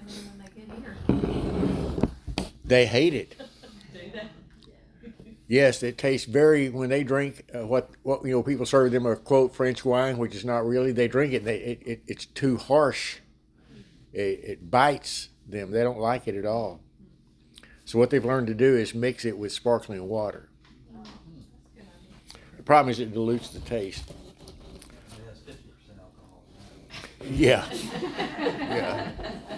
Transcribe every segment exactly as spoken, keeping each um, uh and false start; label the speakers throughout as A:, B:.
A: in when they get here.
B: They hate it.
A: Do they?
B: Yes, it tastes very, when they drink uh, what, what, you know, people serve them a, quote, French wine, which is not really, they drink it, they, it, it it's too harsh. It, it bites them. They don't like it at all. So what they've learned to do is mix it with sparkling water. The problem is it dilutes the taste.
C: It has fifty percent alcohol.
B: Yeah. Yeah.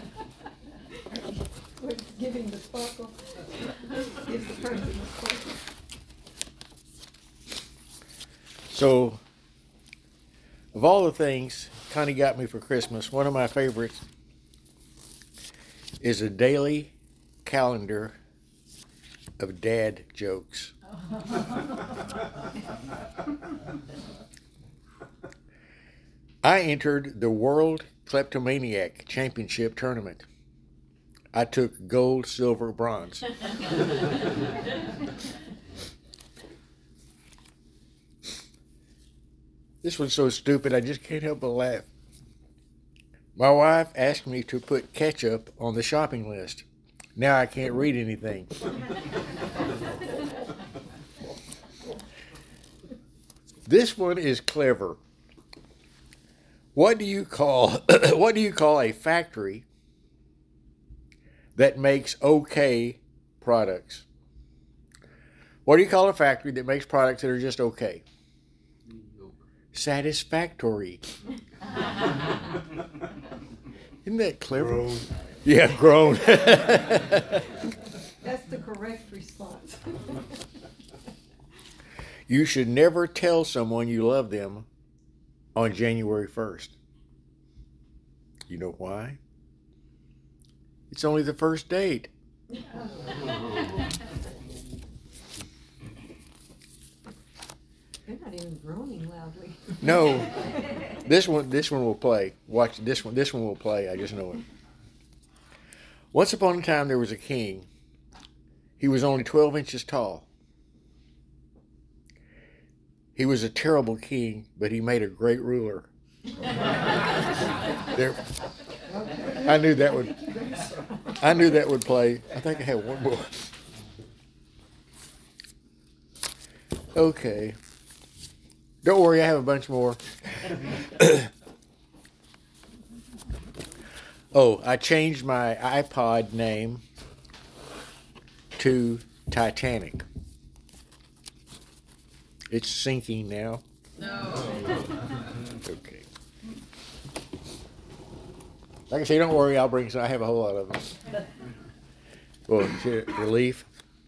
D: What's giving the sparkle? Gives the person the sparkle.
B: So, of all the things Connie got me for Christmas, one of my favorites is a daily calendar of dad jokes. I entered the World Kleptomaniac Championship tournament. I took gold, silver, bronze. This one's so stupid, I just can't help but laugh. My wife asked me to put ketchup on the shopping list. Now I can't read anything. This one is clever. What do you call what do you call a factory that makes okay products? What do you call a factory that makes products that are just okay? Satisfactory. Isn't that clever?
E: Grown.
B: Yeah, grown.
D: That's the correct response.
B: You should never tell someone you love them on January first. You know why? It's only the first date.
D: They're not even groaning loudly.
B: No. This one this one will play. Watch this one. This one will play. I just know it. Once upon a time there was a king. He was only twelve inches tall. He was a terrible king, but he made a great ruler. There, I knew that would I knew that would play. I think I have one more. Okay. Don't worry, I have a bunch more. Oh, I changed my iPod name to Titanic. It's sinking now.
A: No.
B: Okay. Like I say, don't worry, I'll bring some. I have a whole lot of them. Well, relief.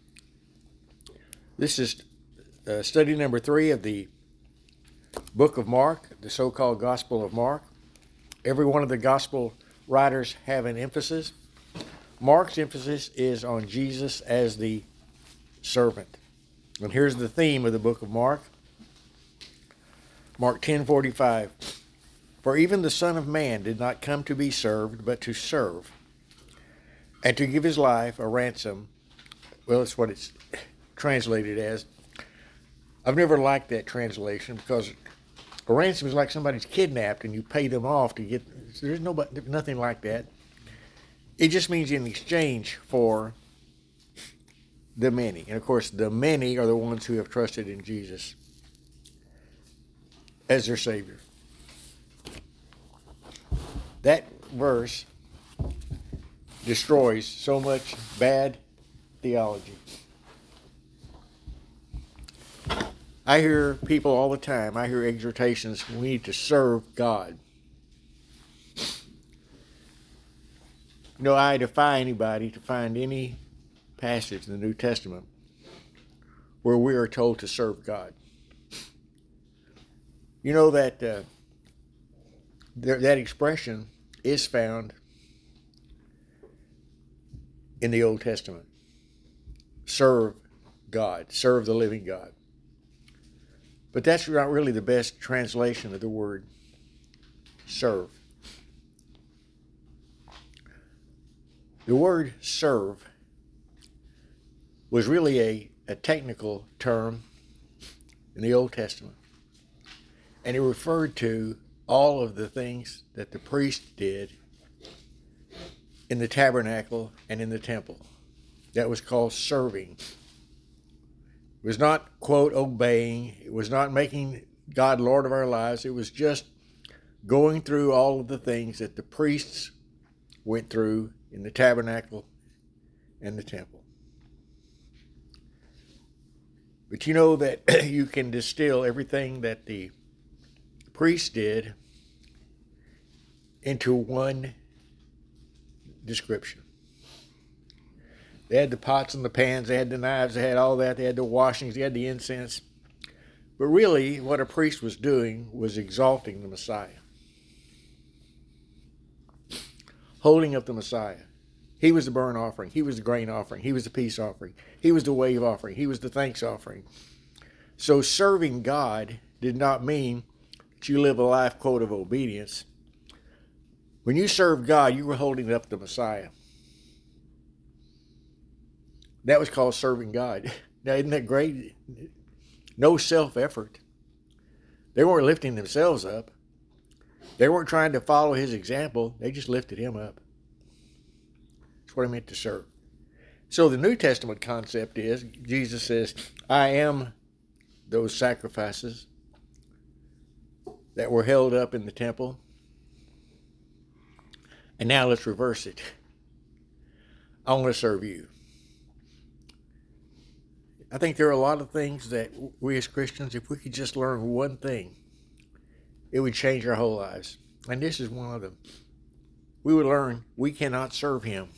B: This is uh, study number three of the book of Mark, the so-called Gospel of Mark. Every one of the gospel writers have an emphasis. Mark's emphasis is on Jesus as the servant. And here's the theme of the book of Mark. Mark ten forty-five. For even the Son of Man did not come to be served, but to serve, and to give his life a ransom. Well, it's what it's translated as. I've never liked that translation because a ransom is like somebody's kidnapped and you pay them off to get. There's nobody, nothing like that. It just means in exchange for the many. And of course, the many are the ones who have trusted in Jesus as their Savior. That verse destroys so much bad theology. I hear people all the time, I hear exhortations, we need to serve God. You know, I defy anybody to find any passage in the New Testament where we are told to serve God. You know that uh, there, that expression is found in the Old Testament. Serve God, serve the living God. But that's not really the best translation of the word serve. The word serve was really a, a technical term in the Old Testament. And it referred to all of the things that the priest did in the tabernacle and in the temple. That was called serving. It was not, quote, obeying. It was not making God Lord of our lives. It was just going through all of the things that the priests went through in the tabernacle and the temple. But you know that you can distill everything that the priests did into one description. They had the pots and the pans, they had the knives, they had all that, they had the washings, they had the incense. But really, what a priest was doing was exalting the Messiah. Holding up the Messiah. He was the burnt offering. He was the grain offering. He was the peace offering. He was the wave offering. He was the thanks offering. So serving God did not mean that you live a life, quote, of obedience. When you served God, you were holding up the Messiah. That was called serving God. Now, isn't that great? No self-effort. They weren't lifting themselves up. They weren't trying to follow his example. They just lifted him up. That's what it meant to serve. So the New Testament concept is, Jesus says, I am those sacrifices that were held up in the temple. And now let's reverse it. I want to serve you. I think there are a lot of things that we as Christians, if we could just learn one thing, it would change our whole lives. And this is one of them. We would learn we cannot serve him.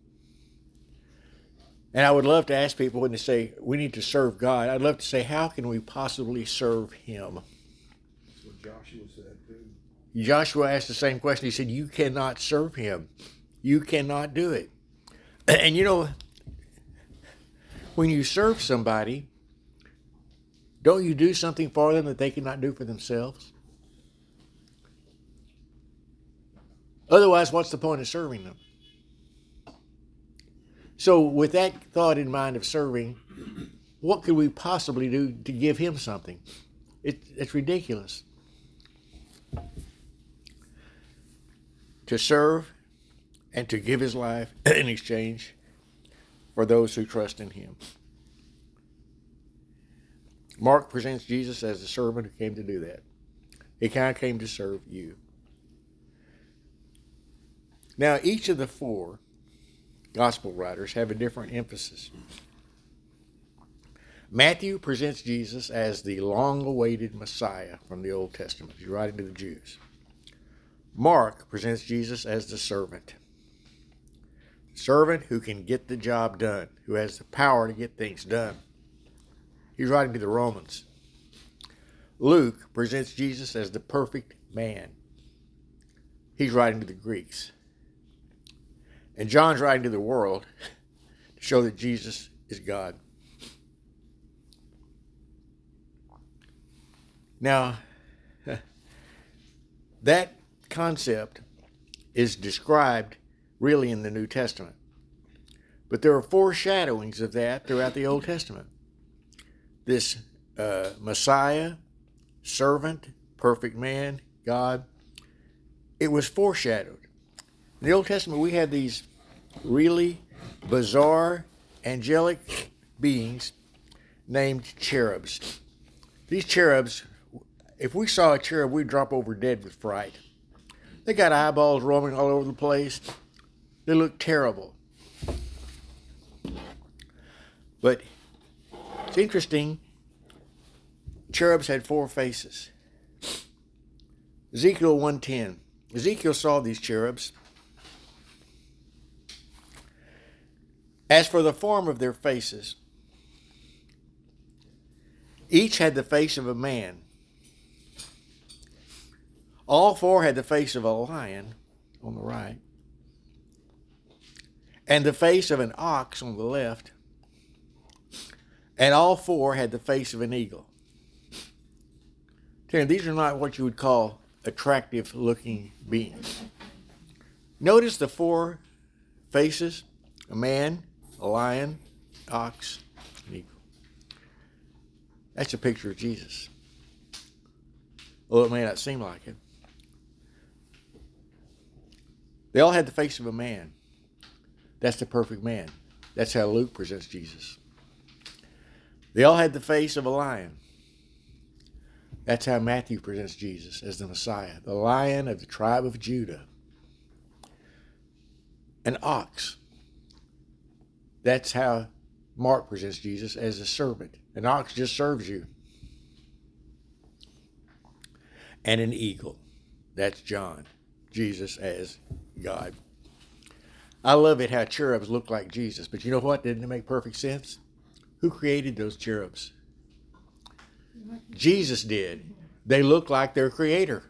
B: And I would love to ask people when they say we need to serve God, I'd love to say, how can we possibly serve him?
E: That's what Joshua said too.
B: Joshua asked the same question. He said, you cannot serve him. You cannot do it. And you know, when you serve somebody, don't you do something for them that they cannot do for themselves? Otherwise, what's the point of serving them? So with that thought in mind of serving, what could we possibly do to give him something? It, it's ridiculous. To serve and to give his life in exchange for those who trust in him. Mark presents Jesus as the servant who came to do that. He kind of came to serve you. Now, each of the four gospel writers have a different emphasis. Matthew presents Jesus as the long-awaited Messiah from the Old Testament. He's writing to the Jews. Mark presents Jesus as the servant. Servant who can get the job done, who has the power to get things done. He's writing to the Romans. Luke presents Jesus as the perfect man. He's writing to the Greeks. And John's writing to the world to show that Jesus is God. Now, that concept is described really in the New Testament. But there are foreshadowings of that throughout the Old Testament. This uh, Messiah, servant, perfect man, God, it was foreshadowed. In the Old Testament, we had these really bizarre angelic beings named cherubs. These cherubs, if we saw a cherub, we'd drop over dead with fright. They got eyeballs roaming all over the place. They look terrible. But it's interesting, cherubs had four faces. Ezekiel one ten. Ezekiel saw these cherubs. As for the form of their faces, each had the face of a man. All four had the face of a lion on the right, and the face of an ox on the left, and all four had the face of an eagle. These are not what you would call attractive looking beings. Notice the four faces: a man, a lion, ox, an eagle. That's a picture of Jesus. Although it may not seem like it. They all had the face of a man. That's the perfect man. That's how Luke presents Jesus. They all had the face of a lion. That's how Matthew presents Jesus as the Messiah, the Lion of the tribe of Judah. An ox. That's how Mark presents Jesus as a servant. An ox just serves you. And an eagle. That's John. Jesus as God. I love it how cherubs look like Jesus. But you know what? Didn't it make perfect sense? Who created those cherubs? Jesus did. They look like their creator.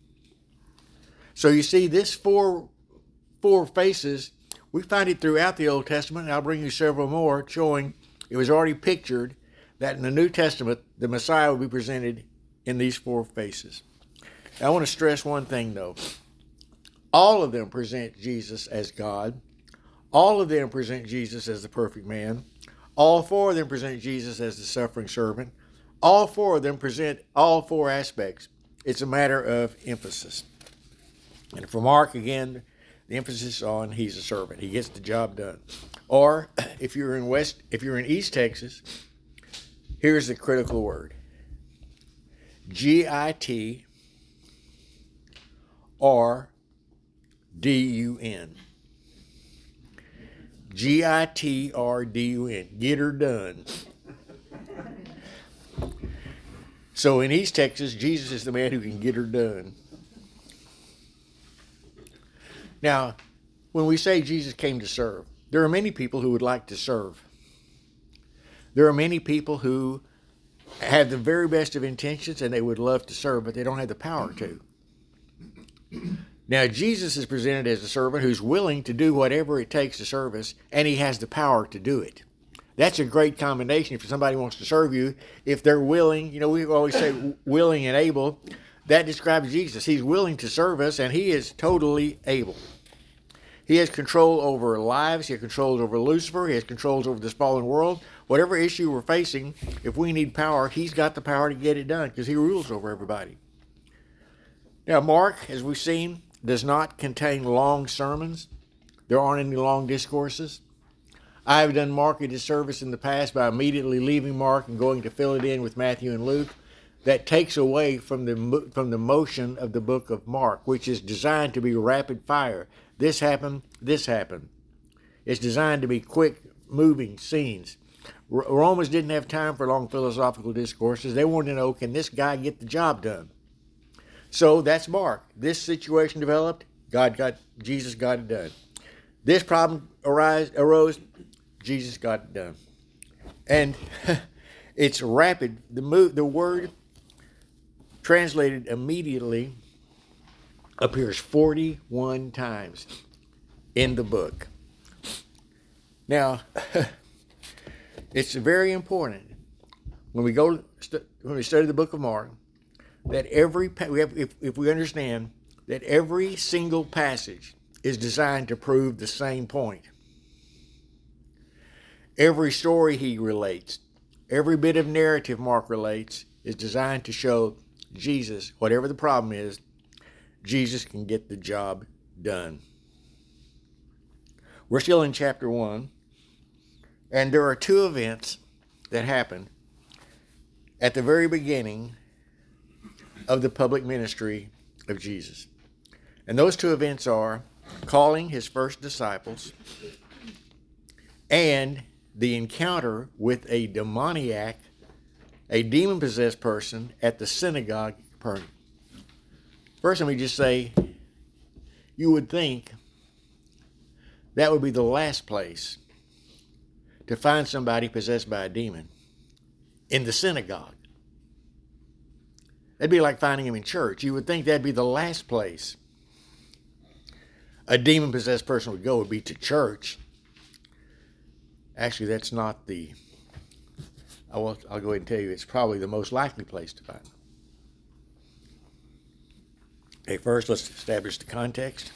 B: So you see, this four, four faces, we find it throughout the Old Testament. And I'll bring you several more showing it was already pictured that in the New Testament, the Messiah will be presented in these four faces. I want to stress one thing, though. All of them present Jesus as God. All of them present Jesus as the perfect man. All four of them present Jesus as the suffering servant. All four of them present all four aspects. It's a matter of emphasis. And for Mark, again, the emphasis on he's a servant. He gets the job done. Or if you're in West, if you're in East Texas, here's the critical word. G I T R D U N. G I T R D U N. Get her done. So in East Texas, Jesus is the man who can get her done. Now, when we say Jesus came to serve, there are many people who would like to serve. There are many people who have the very best of intentions and they would love to serve, but they don't have the power to. Now, Jesus is presented as a servant who's willing to do whatever it takes to serve us, and he has the power to do it. That's a great combination if somebody wants to serve you. If they're willing, you know, we always say willing and able. That describes Jesus. He's willing to serve us, and he is totally able. He has control over lives. He has control over Lucifer. He has control over this fallen world. Whatever issue we're facing, if we need power, he's got the power to get it done because he rules over everybody. Now, Mark, as we've seen, does not contain long sermons. There aren't any long discourses. I have done Mark a disservice in the past by immediately leaving Mark and going to fill it in with Matthew and Luke. That takes away from the from the motion of the book of Mark, which is designed to be rapid fire. This happened, this happened. It's designed to be quick moving scenes. R- Romans didn't have time for long philosophical discourses. They wanted to know, can this guy get the job done? So that's Mark. This situation developed, God got, Jesus got it done. This problem arise, arose, Jesus got it done. And it's rapid. The move, the word translated immediately appears forty-one times in the book. Now, it's very important when we go when we study the book of Mark that every we have, if if we understand that every single passage is designed to prove the same point. Every story he relates, every bit of narrative Mark relates is designed to show Jesus, whatever the problem is, Jesus can get the job done. We're still in chapter one, and there are two events that happen at the very beginning of the public ministry of Jesus. And those two events are calling his first disciples and the encounter with a demoniac, a demon-possessed person at the synagogue of Capernaum. First, let me just say, you would think that would be the last place to find somebody possessed by a demon, in the synagogue. That'd be like finding him in church. You would think that'd be the last place a demon-possessed person would go, would be to church. Actually, that's not the, I will, I'll go ahead and tell you, it's probably the most likely place to find them. Okay, first let's establish the context.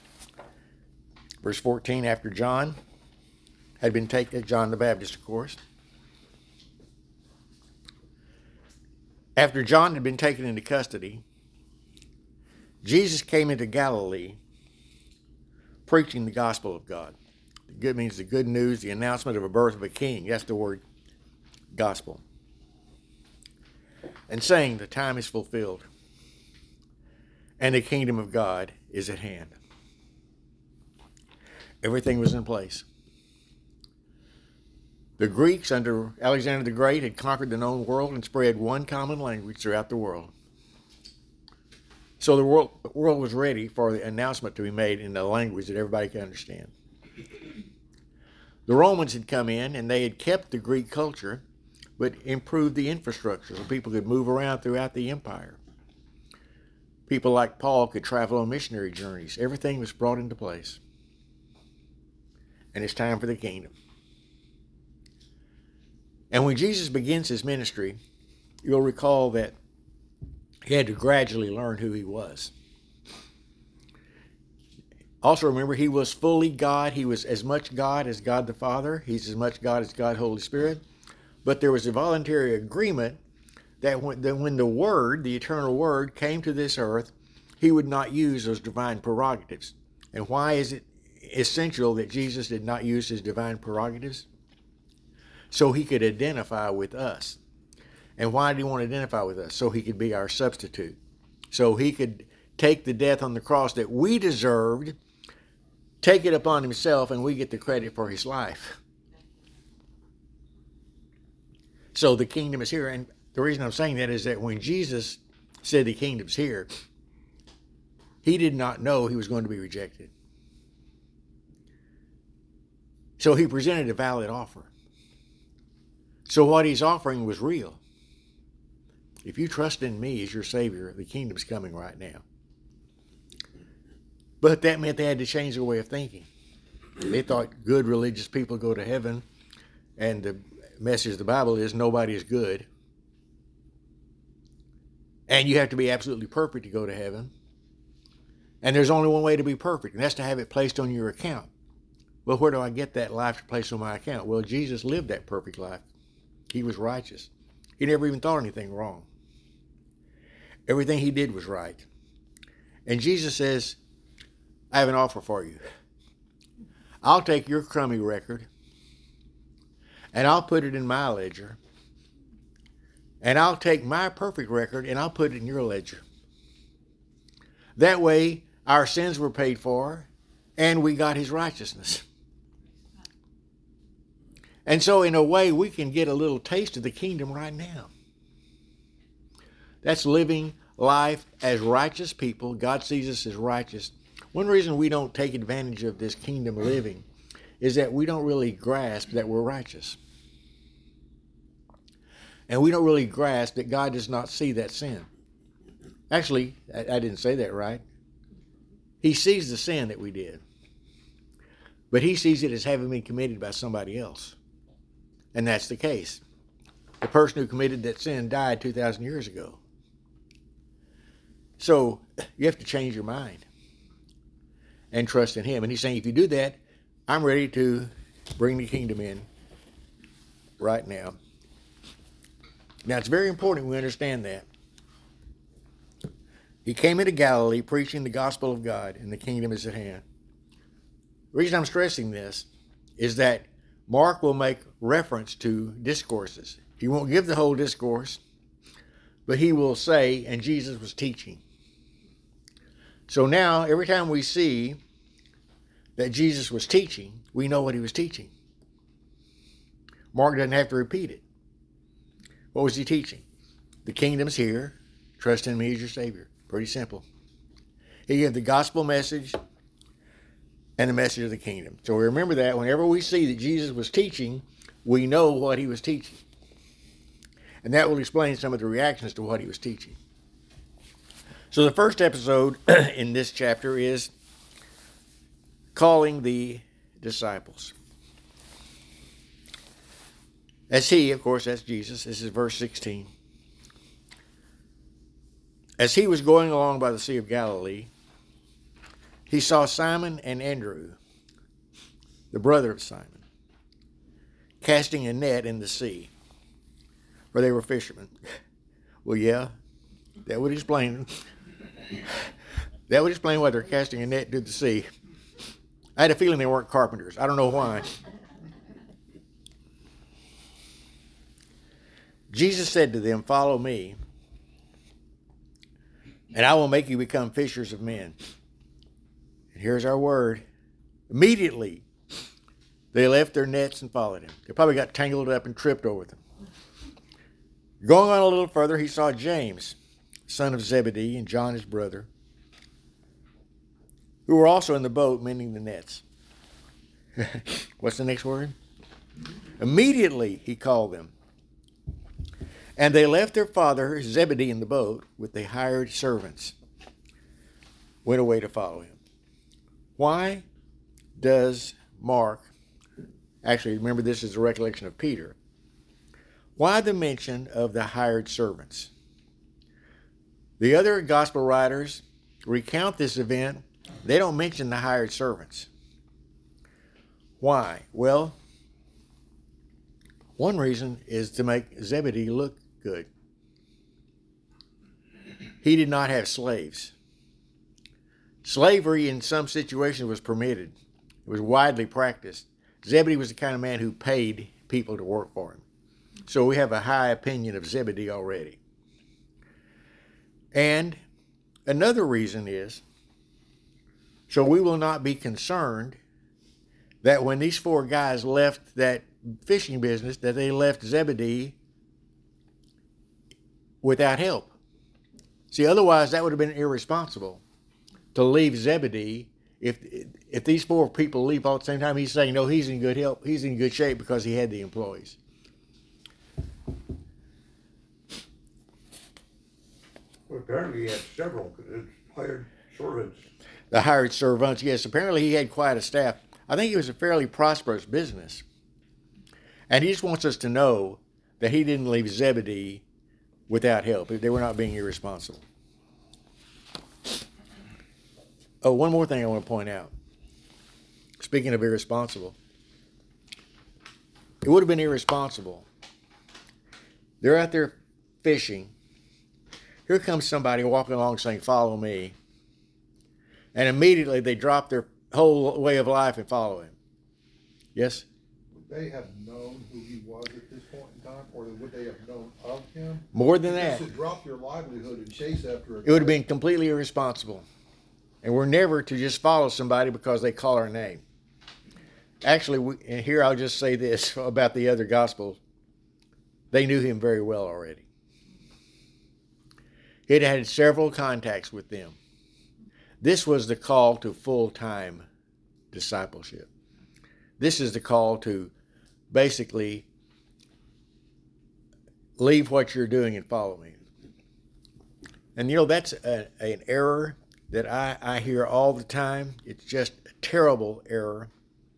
B: Verse fourteen, after John had been taken, John the Baptist, of course. After John had been taken into custody, Jesus came into Galilee preaching the gospel of God. Good means the good news, the announcement of a birth of a king. That's the word gospel. And saying the time is fulfilled and the kingdom of God is at hand. Everything was in place. The Greeks under Alexander the Great had conquered the known world and spread one common language throughout the world. So the world, the world was ready for the announcement to be made in a language that everybody could understand. The Romans had come in and they had kept the Greek culture, but improved the infrastructure so people could move around throughout the empire. People like Paul could travel on missionary journeys. Everything was brought into place. And it's time for the kingdom. And when Jesus begins his ministry, you'll recall that he had to gradually learn who he was. Also remember, he was fully God. He was as much God as God the Father. He's as much God as God the Holy Spirit. But there was a voluntary agreement that when, that when the Word, the eternal Word, came to this earth, he would not use those divine prerogatives. And why is it essential that Jesus did not use his divine prerogatives? So he could identify with us. And why did he want to identify with us? So he could be our substitute. So he could take the death on the cross that we deserved, take it upon himself, and we get the credit for his life. So the kingdom is here. And the reason I'm saying that is that when Jesus said the kingdom's here, he did not know he was going to be rejected. So he presented a valid offer. So what he's offering was real. If you trust in me as your Savior, the kingdom's coming right now. But that meant they had to change their way of thinking. They thought good religious people go to heaven, and the message of the Bible is nobody is good. And you have to be absolutely perfect to go to heaven. And there's only one way to be perfect, and that's to have it placed on your account. Well, where do I get that life to place on my account? Well, Jesus lived that perfect life. He was righteous. He never even thought anything wrong. Everything he did was right. And Jesus says, I have an offer for you. I'll take your crummy record and I'll put it in my ledger. And I'll take my perfect record and I'll put it in your ledger. That way, our sins were paid for and we got his righteousness. And so in a way, we can get a little taste of the kingdom right now. That's living life as righteous people. God sees us as righteous. One reason we don't take advantage of this kingdom living is that we don't really grasp that we're righteous. And we don't really grasp that God does not see that sin. Actually, I, I didn't say that right. He sees the sin that we did. But he sees it as having been committed by somebody else. And that's the case. The person who committed that sin died two thousand years ago. So you have to change your mind and trust in him. And he's saying, if you do that, I'm ready to bring the kingdom in right now. Now, it's very important we understand that. He came into Galilee preaching the gospel of God, and the kingdom is at hand. The reason I'm stressing this is that Mark will make reference to discourses. He won't give the whole discourse, but he will say, and Jesus was teaching. So now, every time we see that Jesus was teaching, we know what he was teaching. Mark doesn't have to repeat it. What was he teaching? The kingdom's here. Trust in me as your Savior. Pretty simple. He gave the gospel message and the message of the kingdom. So remember that whenever we see that Jesus was teaching, we know what he was teaching. And that will explain some of the reactions to what he was teaching. So the first episode in this chapter is calling the disciples. As he, of course, that's Jesus. This is verse sixteen. As he was going along by the Sea of Galilee, he saw Simon and Andrew, the brother of Simon, casting a net in the sea, for they were fishermen. Well, yeah, that would explain. That would explain why they're casting a net into the sea. I had a feeling they weren't carpenters. I don't know why. Jesus said to them, "Follow me, and I will make you become fishers of men." And here's our word. Immediately, they left their nets and followed him. They probably got tangled up and tripped over them. Going on a little further, he saw James, son of Zebedee, and John, his brother, who were also in the boat mending the nets. What's the next word? Immediately, he called them. And they left their father Zebedee in the boat with the hired servants, went away to follow him. Why does Mark, actually remember this is a recollection of Peter, why the mention of the hired servants? The other gospel writers recount this event. They don't mention the hired servants. Why? Well, one reason is to make Zebedee look good. He did not have slaves. Slavery in some situations was permitted. It was widely practiced. Zebedee was the kind of man who paid people to work for him. So we have a high opinion of Zebedee already. And another reason is, so we will not be concerned that when these four guys left that fishing business, that they left Zebedee without help. See, otherwise that would have been irresponsible to leave Zebedee. If if these four people leave all at the same time, he's saying, no, he's in good help. He's in good shape because he had the employees.
E: Well, apparently he had several hired servants.
B: The hired servants, yes. Apparently he had quite a staff. I think it was a fairly prosperous business. And he just wants us to know that he didn't leave Zebedee without help. They were not being irresponsible. Oh, one more thing I want to point out. Speaking of irresponsible, it would have been irresponsible. They're out there fishing. Here comes somebody walking along saying, "Follow me." And immediately they drop their whole way of life and follow him. Yes?
E: Would they have known who he was at this point in time, or would they have known of him?
B: More than that,
E: Because to drop your livelihood and chase after a
B: it would have been completely irresponsible. And we're never to just follow somebody because they call our name. Actually, we, and here I'll just say this about the other Gospels. They knew him very well already. He had had several contacts with them. This was the call to full-time discipleship. This is the call to basically leave what you're doing and follow me. And you know, that's a, an error that I, I hear all the time. It's just a terrible error.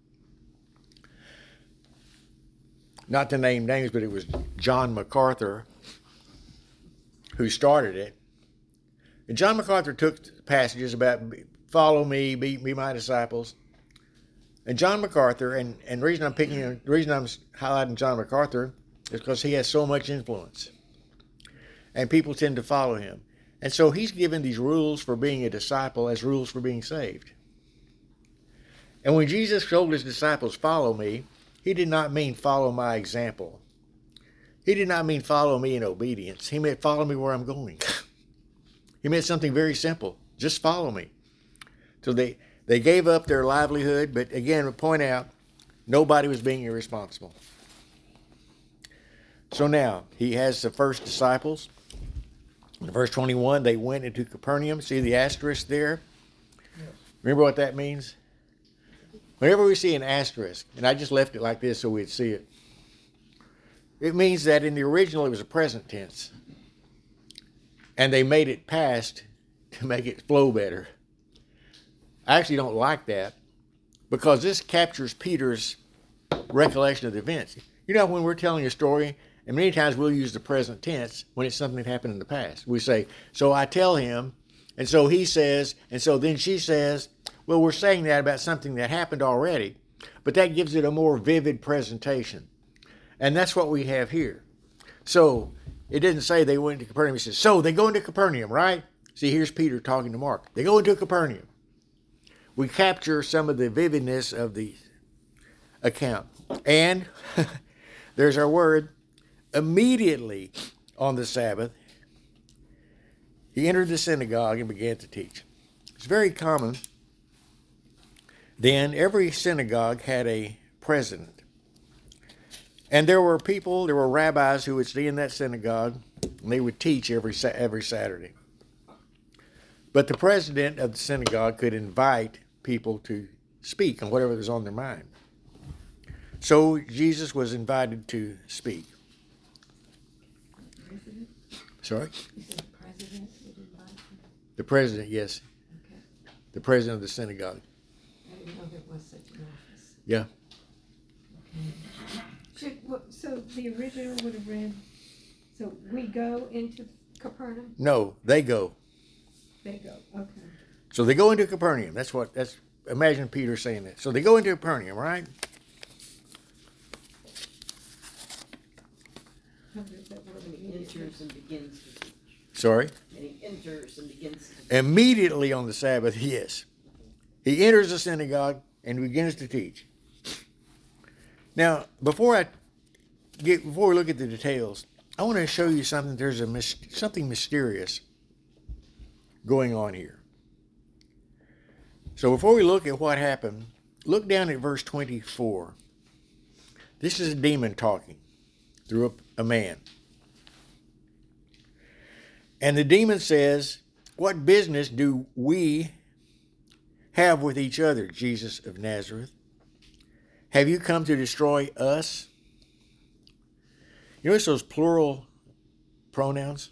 B: Not to name names, but it was John MacArthur who started it. And John MacArthur took passages about follow me, be, be my disciples. And John MacArthur, and, and the reason I'm picking, the reason I'm highlighting John MacArthur is because he has so much influence. And people tend to follow him. And so he's given these rules for being a disciple as rules for being saved. And when Jesus told his disciples, "Follow me," he did not mean follow my example. He did not mean follow me in obedience. He meant follow me where I'm going. He meant something very simple. Just follow me. So they, they gave up their livelihood, but again, to point out, nobody was being irresponsible. So now, he has the first disciples. In verse twenty-one, they went into Capernaum. See the asterisk there?
E: Yes.
B: Remember what that means? Whenever we see an asterisk, and I just left it like this so we'd see it, it means that in the original it was a present tense. And they made it past to make it flow better. I actually don't like that because this captures Peter's recollection of the events. You know, when we're telling a story, and many times we'll use the present tense when it's something that happened in the past. We say, so I tell him, and so he says, and so then she says. Well, we're saying that about something that happened already, but that gives it a more vivid presentation. And that's what we have here. So it didn't say they went to Capernaum. It says, so they go into Capernaum, right? See, here's Peter talking to Mark. They go into Capernaum. we capture some of the vividness of the account. And there's our word, immediately on the Sabbath, he entered the synagogue and began to teach. It's very common. Then every synagogue had a president. And there were people, there were rabbis who would stay in that synagogue, and they would teach every every Saturday. But the president of the synagogue could invite people to speak on whatever was on their mind. So Jesus was invited to speak.
D: President?
B: Sorry?
D: You said president would invite you?
B: The president, yes.
D: Okay.
B: The president of the synagogue.
D: I didn't know there was such an office.
B: Yeah.
D: Okay. Should, what, so the original would have read, so we go into Capernaum?
B: No, they go.
D: They go, okay.
B: So they go into Capernaum. That's what, that's, imagine Peter saying that. So they go into Capernaum, right?
D: How does that work?
F: And he enters and begins to teach.
B: Sorry?
F: And he enters and begins to teach.
B: Immediately on the Sabbath, yes. He enters the synagogue and begins to teach. Now, before I get, before we look at the details, I want to show you something. There's a mis- something mysterious going on here. So before we look at what happened, look down at verse twenty-four. This is a demon talking through a, a man. And the demon says, "What business do we have with each other, Jesus of Nazareth? Have you come to destroy us?" You notice those plural pronouns?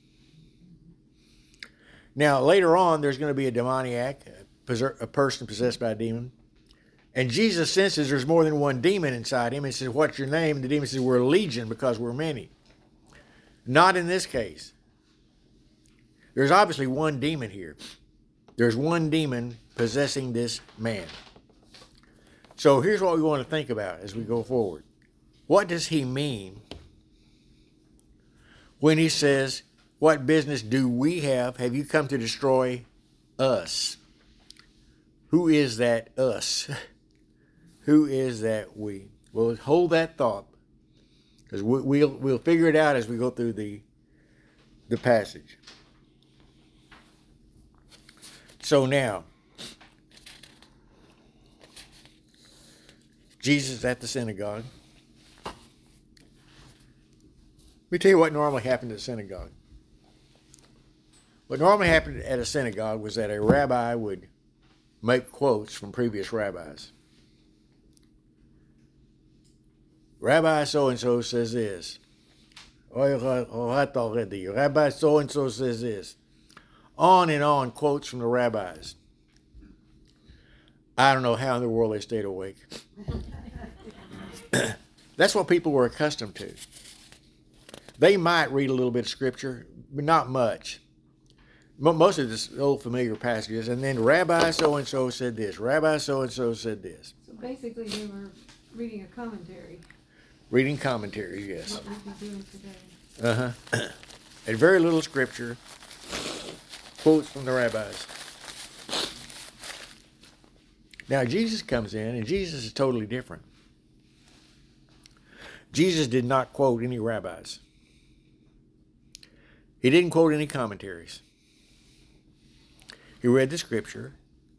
B: Now, later on, there's going to be a demoniac, a person possessed by a demon. And Jesus senses there's more than one demon inside him. He says, "What's your name?" And the demon says, "We're legion because we're many." Not in this case. There's obviously one demon here. There's one demon possessing this man. So here's what we want to think about as we go forward. What does he mean when he says, "What business do we have? Have you come to destroy us?" Who is that us? Who is that we? Well, hold that thought, because we, we'll we'll figure it out as we go through the the passage. So now, Jesus at the synagogue. Let me tell you what normally happened at a synagogue. What normally happened at a synagogue was that a rabbi would make quotes from previous rabbis. Rabbi so-and-so says this. Rabbi so-and-so says this. On and on quotes from the rabbis. I don't know how in the world they stayed awake. That's what people were accustomed to. They might read a little bit of scripture, but not much. Most of this old familiar passages, and then Rabbi so-and-so said this, Rabbi so-and-so said this.
D: So basically they were reading a commentary,
B: Reading commentary, yes.
D: what we'd be doing today.
B: Uh-huh. And very little scripture, quotes from the rabbis. Now Jesus comes in, and Jesus is totally different. Jesus did not quote any rabbis. He didn't quote any commentaries. He read the scripture,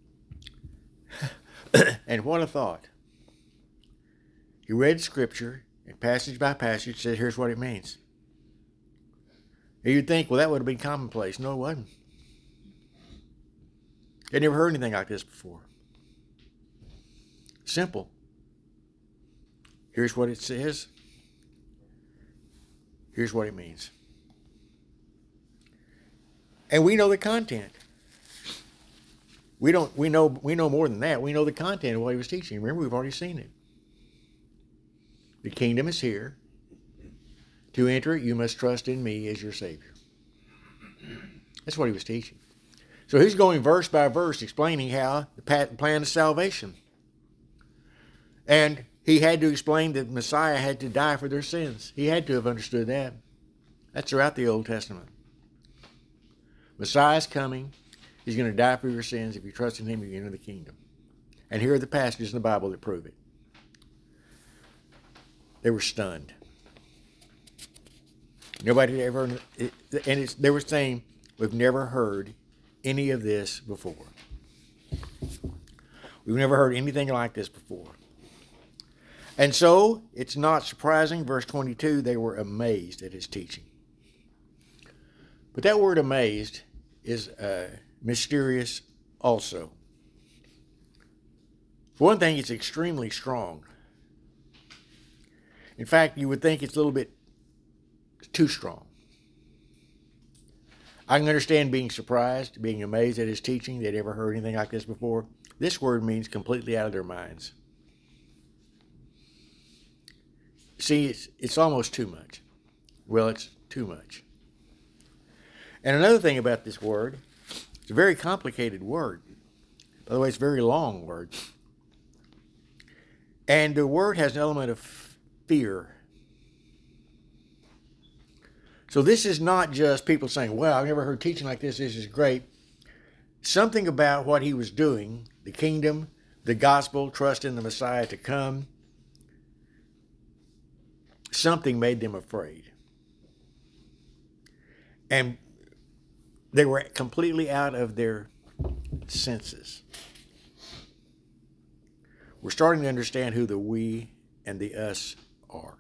B: and what a thought. He read scripture, and passage by passage said, here's what it means. And you'd think, well, that would have been commonplace. No, it wasn't. They never heard anything like this before. Simple. Here's what it says. Here's what it means. And we know the content. We don't. We know. We know more than that. We know the content of what he was teaching. Remember, we've already seen it. The kingdom is here. To enter it, you must trust in me as your Savior. That's what he was teaching. So he's going verse by verse, explaining how the plan of salvation. And he had to explain that Messiah had to die for their sins. He had to have understood that. That's throughout the Old Testament. Messiah's coming. He's going to die for your sins. If you trust in him, you enter the kingdom. And here are the passages in the Bible that prove it. They were stunned. Nobody had ever, and it's, they were saying, we've never heard any of this before. We've never heard anything like this before. And so, it's not surprising, verse twenty-two, they were amazed at his teaching. But that word amazed is uh, mysterious also. For one thing, it's extremely strong. In fact, you would think it's a little bit too strong. I can understand being surprised, being amazed at his teaching. They'd ever heard anything like this before. This word means completely out of their minds. See, it's, it's almost too much. Well, it's too much. And another thing about this word, it's a very complicated word. By the way, it's a very long word. And the word has an element of fear. So this is not just people saying, well, I've never heard teaching like this, this is great. Something about what he was doing, the kingdom, the gospel, trust in the Messiah to come, something made them afraid. And they were completely out of their senses. We're starting to understand who the we and the us are.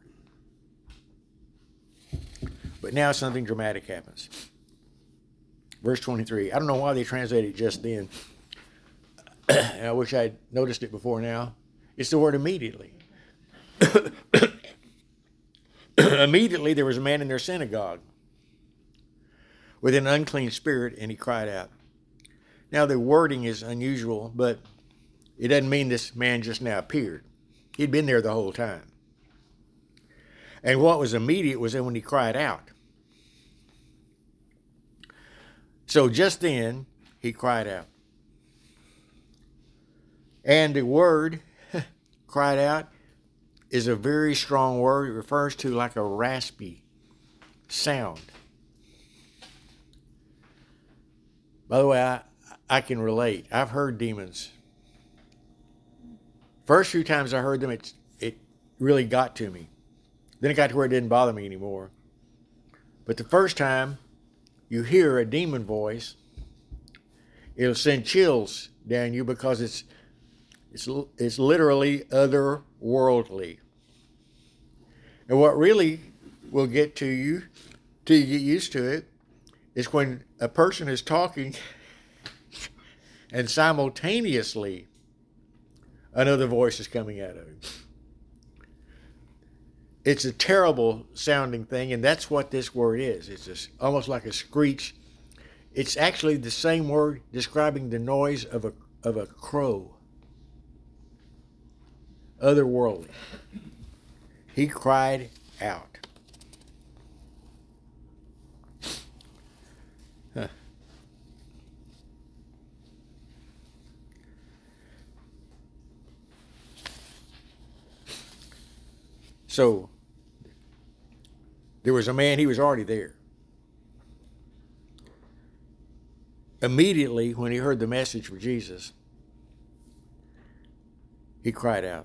B: But now something dramatic happens. Verse twenty-three. I don't know why they translated it just then. And I wish I'd noticed it before now. It's the word immediately. Immediately there was a man in their synagogue with an unclean spirit, and he cried out. Now the wording is unusual, but it doesn't mean this man just now appeared. He'd been there the whole time. And what was immediate was that when he cried out. So just then, he cried out. And the word, cried out, is a very strong word. It refers to like a raspy sound. By the way, I, I can relate. I've heard demons. First few times I heard them, it, it really got to me. Then it got to where it didn't bother me anymore. But the first time you hear a demon voice, it'll send chills down you because it's it's it's literally otherworldly. And what really will get to you, till you get used to it, is when a person is talking and simultaneously another voice is coming out of him. It's a terrible sounding thing, and that's what this word is. It's just almost like a screech. It's actually the same word describing the noise of a of a crow. Otherworldly. He cried out. Huh. So, there was a man, he was already there. Immediately, when he heard the message for Jesus, he cried out.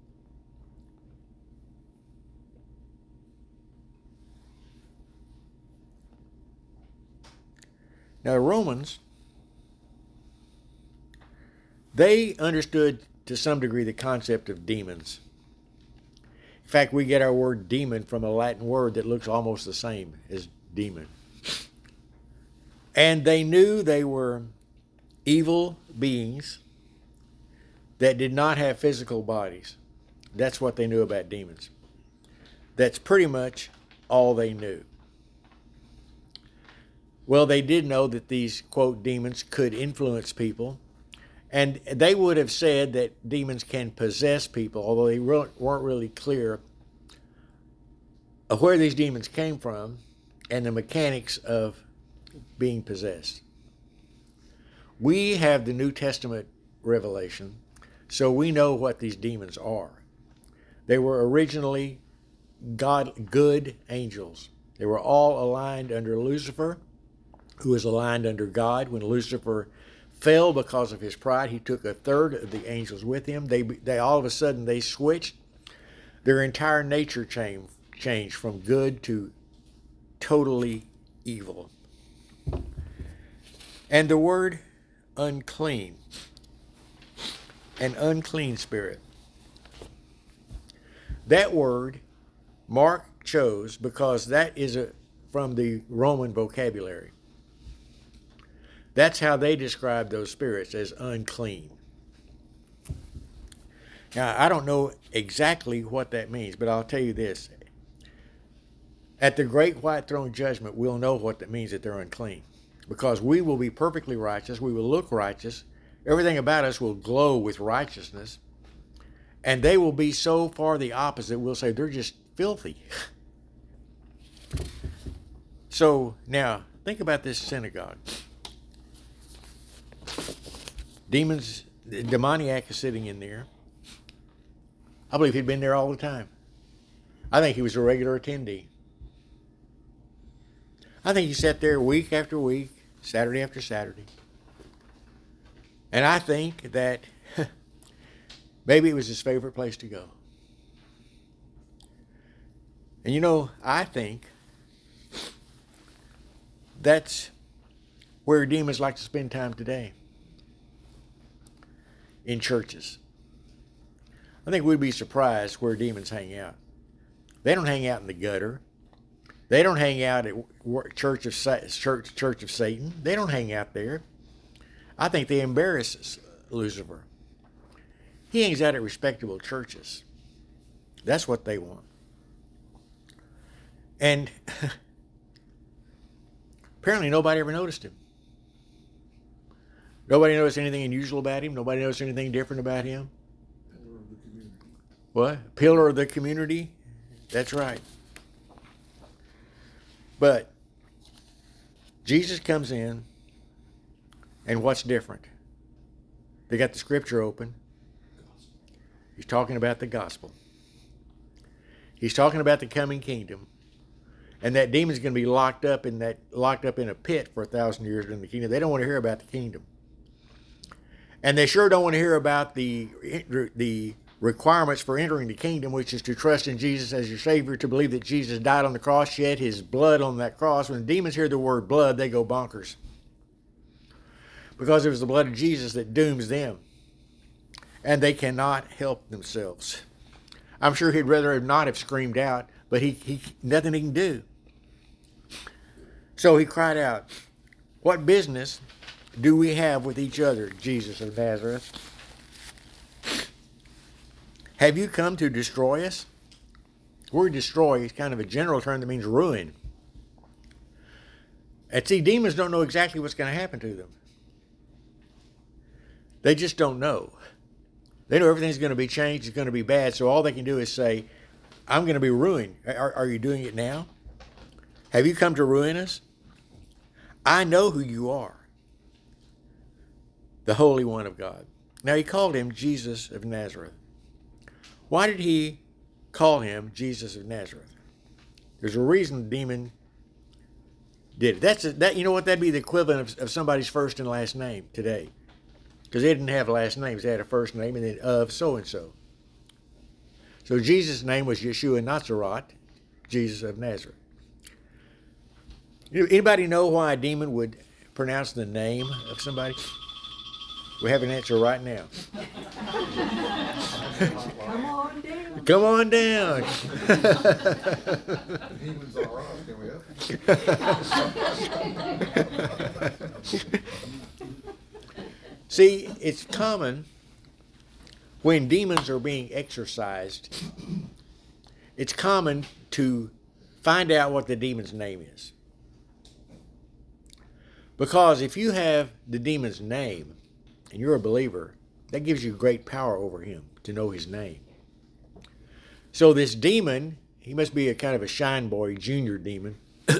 B: Now, the Romans, they understood to some degree the concept of demons. In fact, we get our word demon from a Latin word that looks almost the same as demon. And they knew they were evil beings that did not have physical bodies. That's what they knew about demons. That's pretty much all they knew. Well, they did know that these, quote, demons could influence people. And they would have said that demons can possess people, although they weren't really clear of where these demons came from and the mechanics of being possessed. We have the New Testament revelation, so we know what these demons are. They were originally God, good angels. They were all aligned under Lucifer, who was aligned under God when Lucifer fell because of his pride. He took a third of the angels with him. They, they all of a sudden, they switched. Their entire nature changed, changed from good to totally evil. And the word unclean, an unclean spirit. That word Mark chose because that is a, from the Roman vocabulary. That's how they describe those spirits, as unclean. Now, I don't know exactly what that means, but I'll tell you this. At the great white throne judgment, we'll know what that means, that they're unclean. Because we will be perfectly righteous. We will look righteous. Everything about us will glow with righteousness. And they will be so far the opposite, we'll say they're just filthy. So now, think about this synagogue. Demons, the demoniac is sitting in there. I believe he'd been there all the time. I think he was a regular attendee. I think he sat there week after week, Saturday after Saturday. And I think that maybe it was his favorite place to go. And you know, I think that's where demons like to spend time today. In churches. I think we'd be surprised where demons hang out. They don't hang out in the gutter. They don't hang out at Church of Church Church of Satan. They don't hang out there. I think they embarrass Lucifer. He hangs out at respectable churches. That's what they want. And apparently nobody ever noticed him. Nobody noticed anything unusual about him. Nobody noticed anything different about him.
E: Pillar of the community.
B: What? Pillar of the community? That's right. But Jesus comes in, and what's different? They got the scripture open. He's talking about the gospel. He's talking about the coming kingdom. And that demon's going to be locked up in that locked up in a pit for a thousand years in the kingdom. They don't want to hear about the kingdom. And they sure don't want to hear about the the requirements for entering the kingdom, which is to trust in Jesus as your Savior, to believe that Jesus died on the cross, shed his blood on that cross. When demons hear the word blood, they go bonkers. Because it was the blood of Jesus that dooms them. And they cannot help themselves. I'm sure he'd rather have not have screamed out, but he, he nothing he can do. So he cried out, "What business do we have with each other, Jesus of Nazareth? Have you come to destroy us?" The word destroy is kind of a general term that means ruin. And see, demons don't know exactly what's going to happen to them. They just don't know. They know everything's going to be changed, it's going to be bad, so all they can do is say, "I'm going to be ruined." Are, are you doing it now? Have you come to ruin us? I know who you are. The Holy One of God. Now he called him Jesus of Nazareth. Why did he call him Jesus of Nazareth? There's a reason the demon did it. That's a, that. You know what? That'd be the equivalent of, of somebody's first and last name today. Because they didn't have last names. They had a first name and then of so-and-so. So Jesus' name was Yeshua Nazareth, Jesus of Nazareth. You know, anybody know why a demon would pronounce the name of somebody? We have an answer right now.
D: Come on down.
B: Come on down.
E: Demons are us, can we help you?
B: See, it's common when demons are being exorcised, it's common to find out what the demon's name is. Because if you have the demon's name and you're a believer, that gives you great power over him to know his name. So this demon, he must be a kind of a shine boy, junior demon.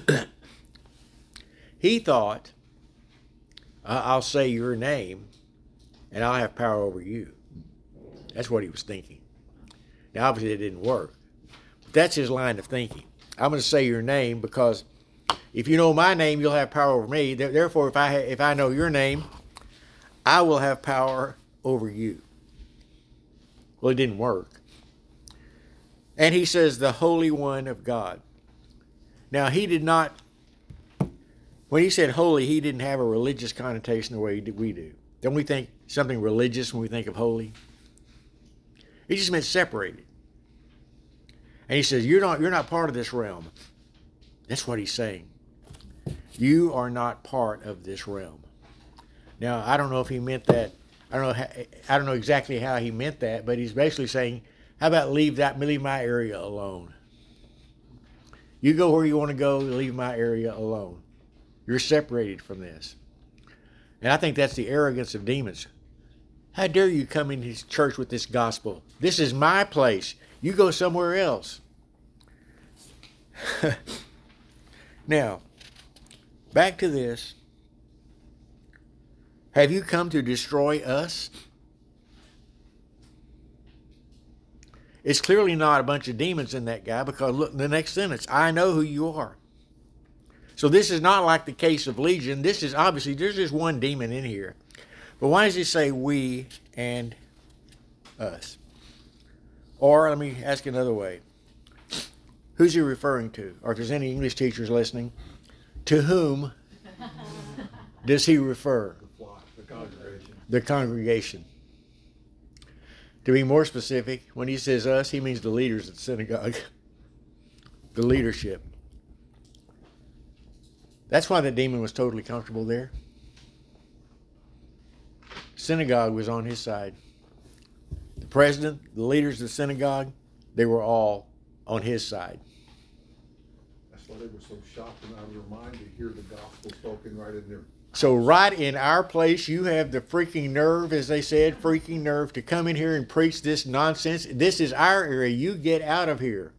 B: He thought, I'll say your name and I'll have power over you. That's what he was thinking. Now, obviously, it didn't work. But that's his line of thinking. I'm going to say your name because if you know my name, you'll have power over me. Therefore, if I if I know your name, I will have power over you. Well, it didn't work. And he says, the Holy One of God. Now, he did not, when he said holy, he didn't have a religious connotation the way we do. Don't we think something religious when we think of holy? He just meant separated. And he says, you're not, you're not part of this realm. That's what he's saying. You are not part of this realm. Now, I don't know if he meant that. I don't know. How, I don't know exactly how he meant that, but he's basically saying, how about leave that, leave my area alone? You go where you want to go, leave my area alone. You're separated from this. And I think that's the arrogance of demons. How dare you come into this church with this gospel? This is my place. You go somewhere else. Now, back to this. Have you come to destroy us? It's clearly not a bunch of demons in that guy, because look, the next sentence, I know who you are. So this is not like the case of Legion. This is obviously, there's just one demon in here. But why does he say we and us? Or let me ask another way. Who's he referring to? Or if there's any English teachers listening, to whom does he refer?
E: The flock, the congregation.
B: The congregation. To be more specific, when he says us, he means the leaders of the synagogue. The leadership. That's why the demon was totally comfortable there. Synagogue was on his side. The president, the leaders of the synagogue, they were all on his side.
E: That's why they were so shocked and out of their mind to hear the gospel spoken right in their.
B: So right in our place, you have the freaking nerve, as they said, freaking nerve to come in here and preach this nonsense. This is our area. You get out of here.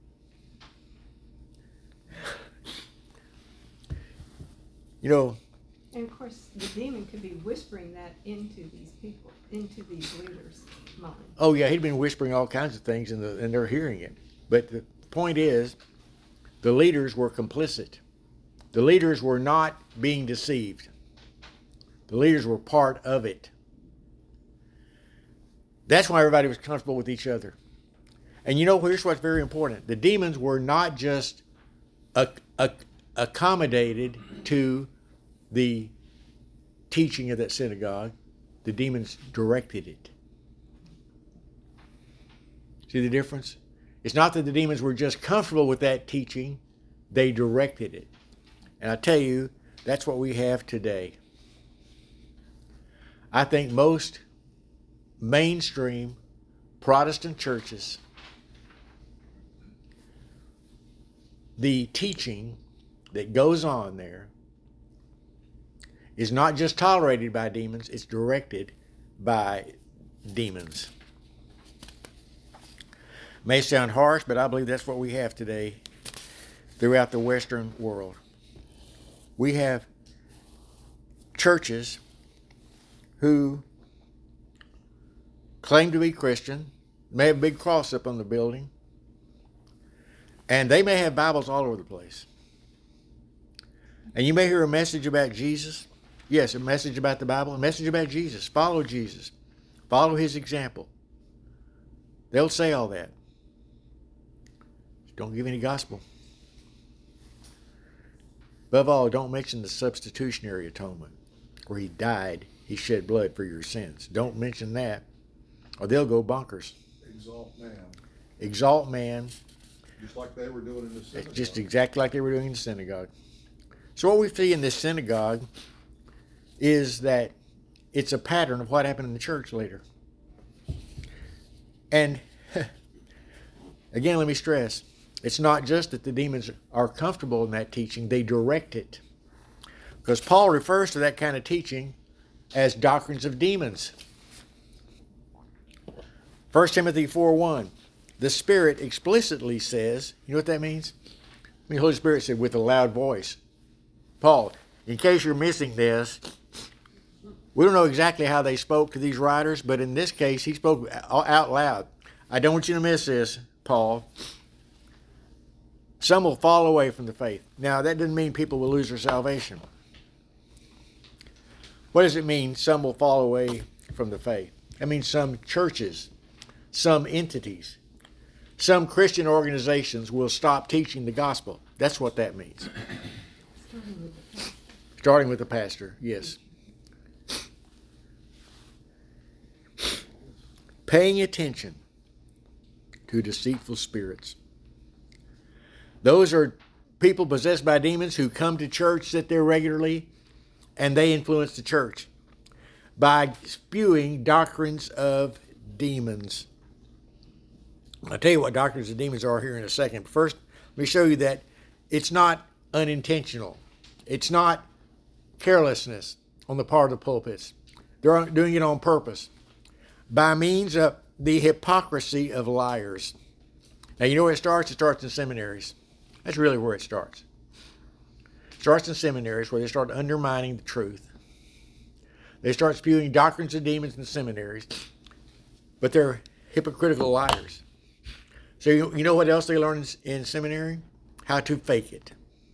B: You know.
D: And of course, the demon could be whispering that into these people, into these leaders' minds.
B: Oh yeah, he'd been whispering all kinds of things, and, the, and they're hearing it. But the point is, the leaders were complicit. The leaders were not being deceived. The leaders were part of it. That's why everybody was comfortable with each other. And you know, here's what's very important. The demons were not just ac- ac- accommodated to the teaching of that synagogue. The demons directed it. See the difference? It's not that the demons were just comfortable with that teaching. They directed it. And I tell you, that's what we have today. I think most mainstream Protestant churches, the teaching that goes on there is not just tolerated by demons, it's directed by demons. May sound harsh, but I believe that's what we have today throughout the Western world. We have churches who claim to be Christian, may have a big cross up on the building, and they may have Bibles all over the place. And you may hear a message about Jesus. Yes, a message about the Bible, a message about Jesus. Follow Jesus. Follow his example. They'll say all that. Don't give any gospel. Above all, don't mention the substitutionary atonement, where he died, he shed blood for your sins. Don't mention that, or they'll go bonkers.
E: Exalt man.
B: Exalt man.
E: Just like they were doing in the synagogue.
B: Just exactly like they were doing in the synagogue. So what we see in this synagogue is that it's a pattern of what happened in the church later. And again, let me stress, it's not just that the demons are comfortable in that teaching, they direct it. Because Paul refers to that kind of teaching as doctrines of demons. First Timothy four one, the Spirit explicitly says, you know what that means? I mean, the Holy Spirit said with a loud voice. Paul, in case you're missing this, we don't know exactly how they spoke to these writers, but in this case, he spoke out loud. I don't want you to miss this, Paul. Some will fall away from the faith. Now, that doesn't mean people will lose their salvation. What does it mean some will fall away from the faith? That means some churches, some entities, some Christian organizations will stop teaching the gospel. That's what that means.
D: Starting with the fact.
B: Starting with the pastor, yes. Paying attention to deceitful spirits. Those are people possessed by demons who come to church, sit there regularly, and they influence the church by spewing doctrines of demons. I'll tell you what doctrines of demons are here in a second. First, let me show you that it's not unintentional. It's not carelessness on the part of the pulpits. They're doing it on purpose by means of the hypocrisy of liars. Now, you know where it starts? It starts in seminaries. That's really where it starts. It starts in seminaries where they start undermining the truth. They start spewing doctrines of demons in seminaries, but they're hypocritical liars. So you, you know what else they learn in, in seminary? How to fake it.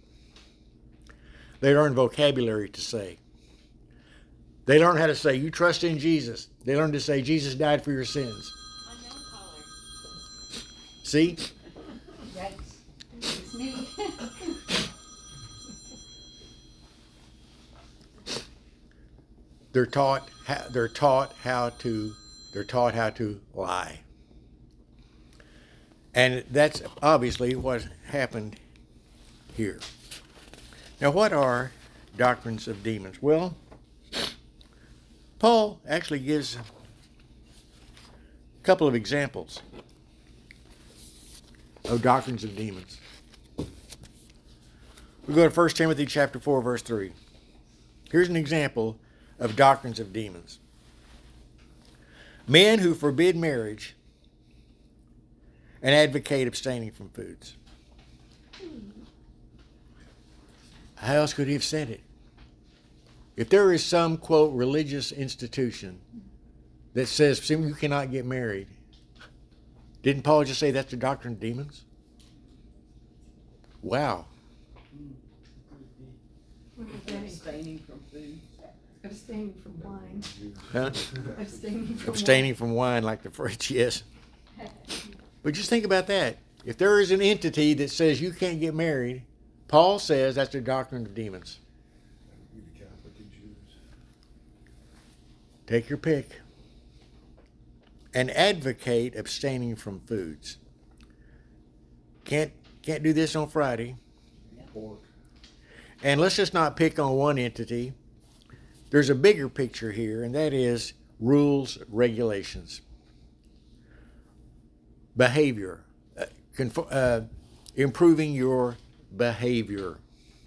B: They learn vocabulary to say. They learn how to say, you trust in Jesus. They learn to say, Jesus died for your sins. See?
G: Yikes. It's me.
B: They're taught how, they're taught how to they're taught how to lie. And that's obviously what happened here. Now, what are doctrines of demons? Well, Paul actually gives a couple of examples of doctrines of demons. We go to First Timothy chapter four, verse three. Here's an example of doctrines of demons. Men who forbid marriage and advocate abstaining from foods. How else could he have said it? If there is some, quote, religious institution that says you cannot get married, didn't Paul just say that's the doctrine of demons? Wow.
D: What are they?
F: Abstaining from food.
D: Abstaining from wine.
B: Huh?
D: Abstaining from
B: Abstaining from wine, like the French, yes. But just think about that. If there is an entity that says you can't get married, Paul says that's the doctrine of demons.
E: The Catholic and Jews.
B: Take your pick. And advocate abstaining from foods. Can't can't do this on Friday.
E: Pork.
B: And let's just not pick on one entity. There's a bigger picture here, and that is rules, regulations, behavior, uh, conf- uh, improving your behavior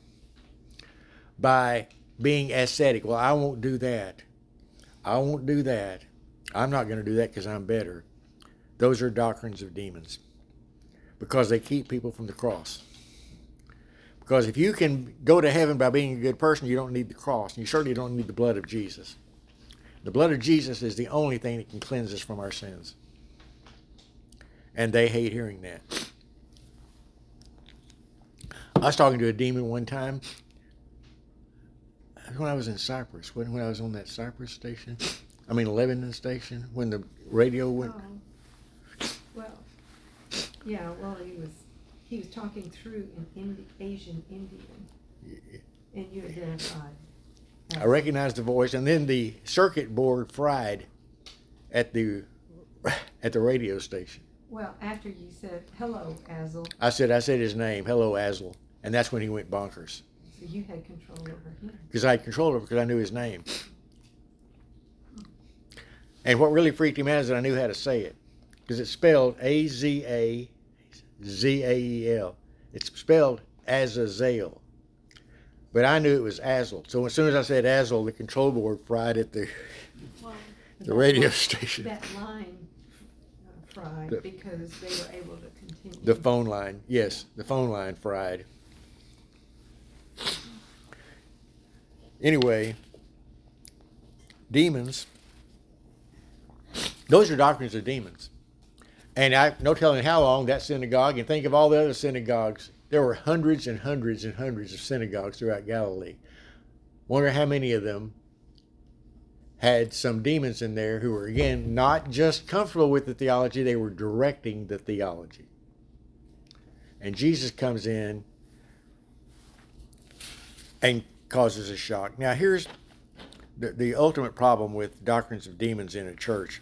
B: by being ascetic. Well, I won't do that. I won't do that. I'm not going to do that because I'm better. Those are doctrines of demons because they keep people from the cross. Because if you can go to heaven by being a good person, you don't need the cross. And you certainly don't need the blood of Jesus. The blood of Jesus is the only thing that can cleanse us from our sins. And they hate hearing that. I was talking to a demon one time when I was in Cyprus. When, when I was on that Cyprus station. I mean, Lebanon station. When the radio went.
D: Oh. Well, yeah, well, he was he was talking through an Indi- Asian Indian, and you identified.
B: I recognized the voice, and then the circuit board fried at the at the radio station.
D: Well, after you said, hello, Azel,
B: I said, I said his name, hello, Azel, and that's when he went bonkers.
D: so you had control over him.
B: Because I had control over it because I knew his name. And what really freaked him out is that I knew how to say it. Because it's spelled A Z A Z A E L. It's spelled Azazel. But I knew it was Azel. So as soon as I said Azel, the control board fried at the,
G: Well,
B: the radio station.
D: That line uh, fried
B: The-
D: because they were able to continue.
B: The phone line. Yes, the phone line fried. Anyway, demons. Those are doctrines of demons. And I no telling how long that synagogue, and think of all the other synagogues. There were hundreds and hundreds and hundreds of synagogues throughout Galilee. Wonder how many of them had some demons in there who were, again, not just comfortable with the theology, they were directing the theology. And Jesus comes in and causes a shock. Now, here's the, the ultimate problem with doctrines of demons in a church.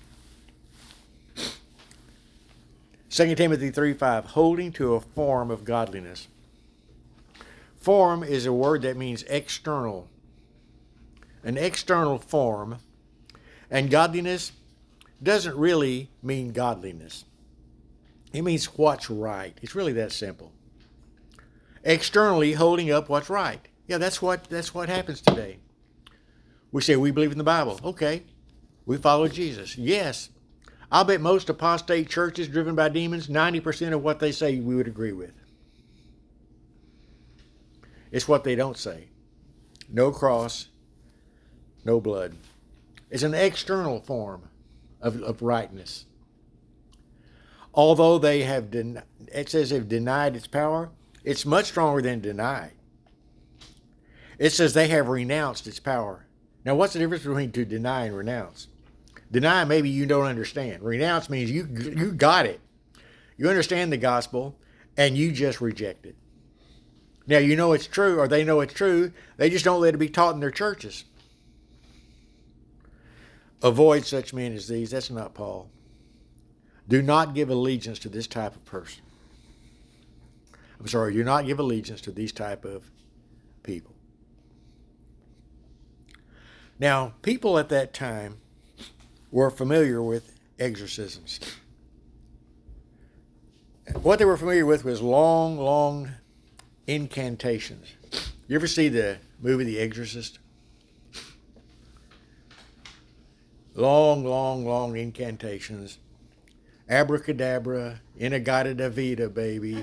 B: Second Timothy three five, holding to a form of godliness. Form is a word that means external. An external form. And godliness doesn't really mean godliness. It means what's right. It's really that simple. Externally holding up what's right. Yeah, that's what that's what happens today. We say we believe in the Bible. Okay. We follow Jesus. Yes. I'll bet most apostate churches driven by demons, ninety percent of what they say we would agree with. It's what they don't say. No cross, no blood. It's an external form of, of rightness. Although they have, den- it says they've denied its power, it's much stronger than denied. It says they have renounced its power. Now, what's the difference between to deny and renounce? Deny, maybe you don't understand. Renounce means you you got it. You understand the gospel, and you just reject it. Now, you know it's true, or they know it's true. They just don't let it be taught in their churches. Avoid such men as these. That's not Paul. Do not give allegiance to this type of person. I'm sorry, do not give allegiance to these type of people. Now, people at that time were familiar with exorcisms. What they were familiar with was long, long incantations. You ever see the movie The Exorcist? Long, long, long incantations. Abracadabra, in-a-gada-da-vida, baby.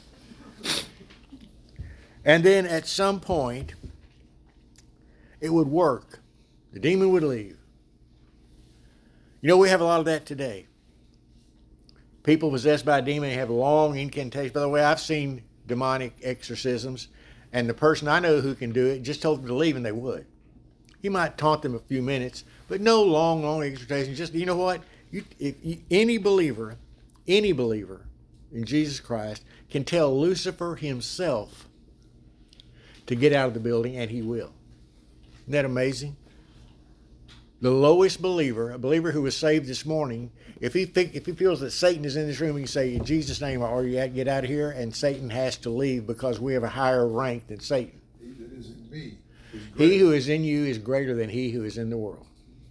B: And then at some point, it would work. The demon would leave. You know, we have a lot of that today. People possessed by a demon have long incantations. By the way, I've seen demonic exorcisms, and the person I know who can do it just told them to leave, and they would. He might taunt them a few minutes, but no long, long exhortation. Just, you know what? You, if you, any believer, any believer in Jesus Christ can tell Lucifer himself to get out of the building, and he will. Isn't that amazing? The lowest believer, a believer who was saved this morning, if he think, if he feels that Satan is in this room, he can say, in Jesus' name, I order you to get out of here, and Satan has to leave because we have a higher rank than Satan.
E: He that is in me is
B: He
E: greater.
B: who is in you is greater than he who is in the world.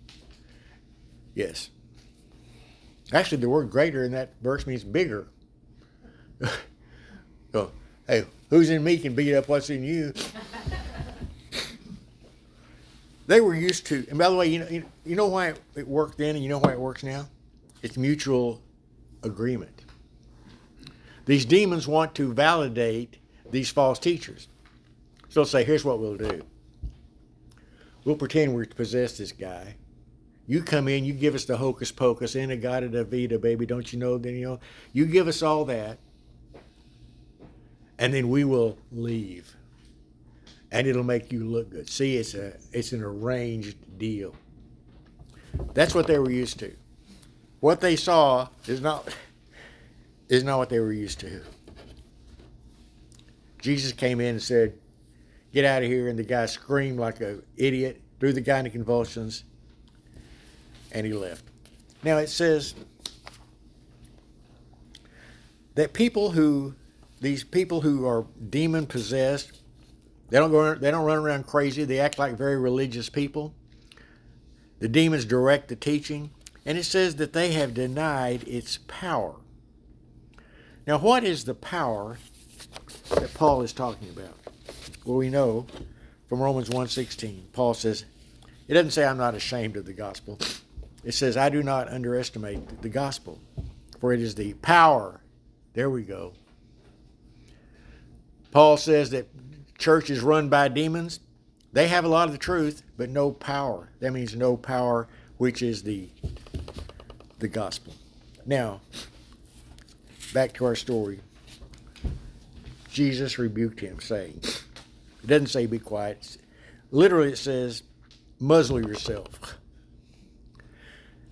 B: Yes. Actually, the word greater in that verse means bigger. So, hey, who's in me can beat up what's in you. They were used to, and by the way, you know, you, you know why it worked then and you know why it works now? It's mutual agreement. These demons want to validate these false teachers. So they'll say, here's what we'll do. We'll pretend we're possessed this guy. You come in, you give us the hocus pocus, in-a-gada-da-vida, baby, don't you know, then you know. You give us all that, and then we will leave. And it'll make you look good. See, it's a it's an arranged deal. That's what they were used to. What they saw is not is not what they were used to. Jesus came in and said, get out of here, and the guy screamed like an idiot, threw the guy into convulsions, and he left. Now it says that people who, these people who are demon possessed, They don't go. They don't run around crazy. They act like very religious people. The demons direct the teaching, and it says that they have denied its power. Now, what is the power that Paul is talking about? Well, we know from Romans one sixteen. Paul says, it doesn't say I'm not ashamed of the gospel. It says I do not underestimate the gospel, for it is the power. There we go. Paul says that churches run by demons, they have a lot of the truth, but no power. That means no power, which is the, the gospel. Now, back to our story. Jesus rebuked him, saying, it doesn't say be quiet. Literally it says, muzzle yourself.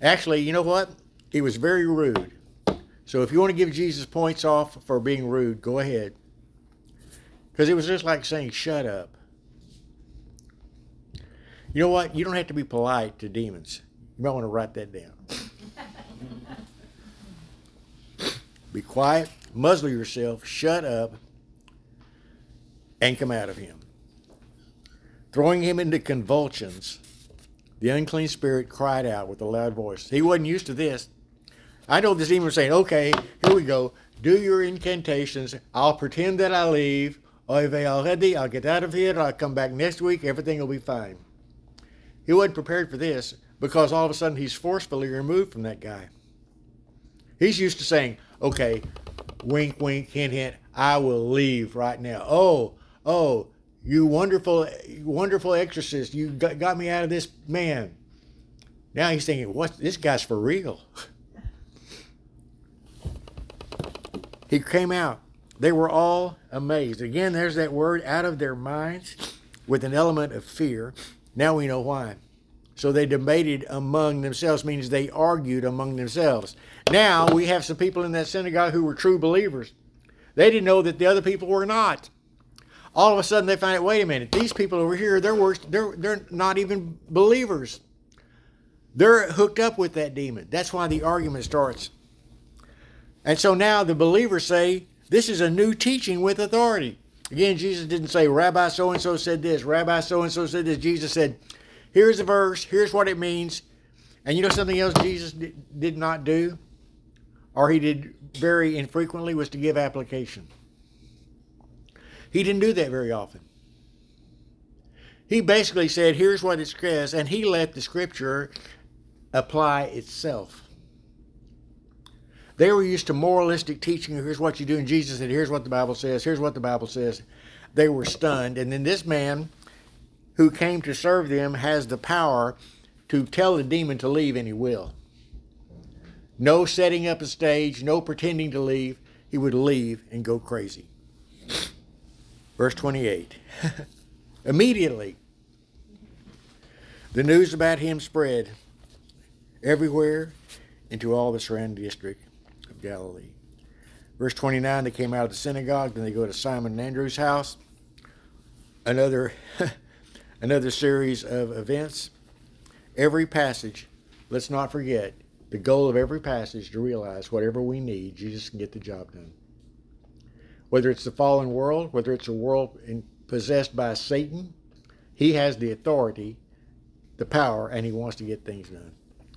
B: Actually, you know what? He was very rude. So if you want to give Jesus points off for being rude, go ahead. Because it was just like saying, shut up. You know what? You don't have to be polite to demons. You might want to write that down. Be quiet, muzzle yourself, shut up, and come out of him. Throwing him into convulsions, the unclean spirit cried out with a loud voice. He wasn't used to this. I know this demon was saying, okay, here we go. Do your incantations. I'll pretend that I leave. Oive already. I'll get out of here. I'll come back next week. Everything will be fine. He wasn't prepared for this because all of a sudden he's forcefully removed from that guy. He's used to saying, okay, wink, wink, hint, hint, I will leave right now. Oh, oh, you wonderful, wonderful exorcist, you got, got me out of this man. Now he's thinking, what? This guy's for real. He came out. They were all amazed. Again, there's that word, out of their minds, with an element of fear. Now we know why. So they debated among themselves, means they argued among themselves. Now we have some people in that synagogue who were true believers. They didn't know that the other people were not. All of a sudden they find out, wait a minute, these people over here, they're worse, they're they're not even believers. They're hooked up with that demon. That's why the argument starts. And so now the believers say, this is a new teaching with authority. Again, Jesus didn't say, Rabbi so-and-so said this, Rabbi so-and-so said this. Jesus said, here's a verse, here's what it means. And you know something else Jesus did, did not do, or he did very infrequently, was to give application. He didn't do that very often. He basically said, here's what it says, and he let the scripture apply itself. They were used to moralistic teaching. Here's what you do. And Jesus said, here's what the Bible says. Here's what the Bible says. They were stunned. And then this man who came to serve them has the power to tell the demon to leave, and he will. No setting up a stage, no pretending to leave. He would leave and go crazy. Verse twenty-eight. Immediately, the news about him spread everywhere into all the surrounding district of Galilee. Verse twenty-nine, they came out of the synagogue, then they go to Simon and Andrew's house. Another, another series of events. Every passage, let's not forget, the goal of every passage to realize whatever we need, Jesus can get the job done. Whether it's the fallen world, whether it's a world in, possessed by Satan, he has the authority, the power, and he wants to get things done.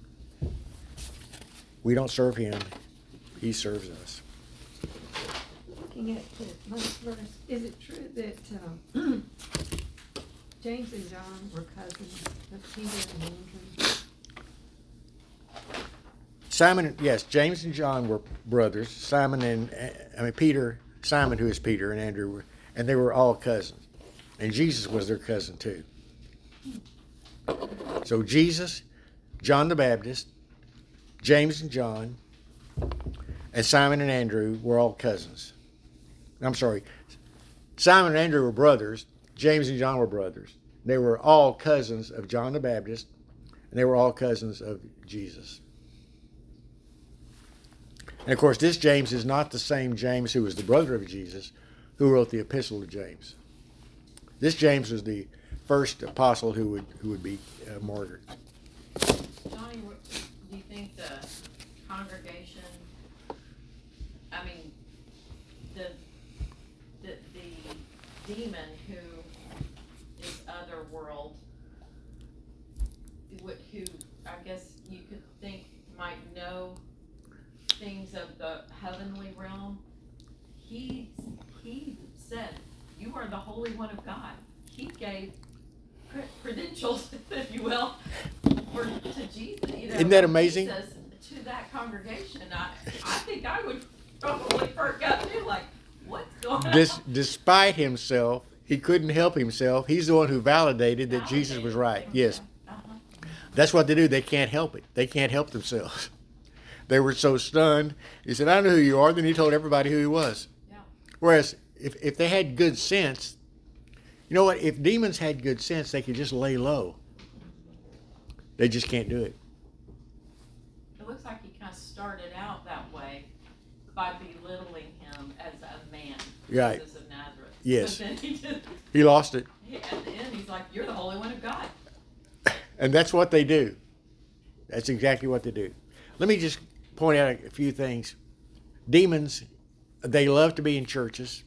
B: We don't serve him, he serves us.
D: Looking at the last verse, is it true that um, James and John were cousins of Peter and Andrew?
B: Simon, yes, James and John were brothers. Simon and, I mean, Peter, Simon, who is Peter, and Andrew, were, and they were all cousins. And Jesus was their cousin too. So Jesus, John the Baptist, James and John, and Simon and Andrew were all cousins. I'm sorry, Simon and Andrew were brothers. James and John were brothers. They were all cousins of John the Baptist, and they were all cousins of Jesus. And of course, this James is not the same James who was the brother of Jesus, who wrote the Epistle of James. This James was the first apostle who would who would be uh, martyred.
A: Johnny, what, do you think the congregation, I mean, the, the, the demon who is otherworld, who, I guess you could think might know things of the heavenly realm, he, he said, you are the Holy One of God. He gave credentials, if you will, for, to Jesus. You know,
B: Isn't that amazing?
A: Jesus to that congregation. I, I think I would probably perk up too, like, what's going
B: This,
A: on?
B: despite himself, he couldn't help himself. He's the one who validated that Jesus was right. Yes.
A: Uh-huh.
B: That's what they do. They can't help it. They can't help themselves. They were so stunned. He said, I know who you are. Then he told everybody who he was.
A: Yeah.
B: Whereas if, if they had good sense, you know what? If demons had good sense, they could just lay low. They just can't do it.
A: started out that way by belittling him as a man,
B: Right.
A: Jesus of Nazareth.
B: Yes.
A: But then he just,
B: He lost it.
A: he, at the end, he's like, "You're the Holy One of God."
B: And that's what they do. That's exactly what they do. Let me just point out a few things. Demons, they love to be in churches.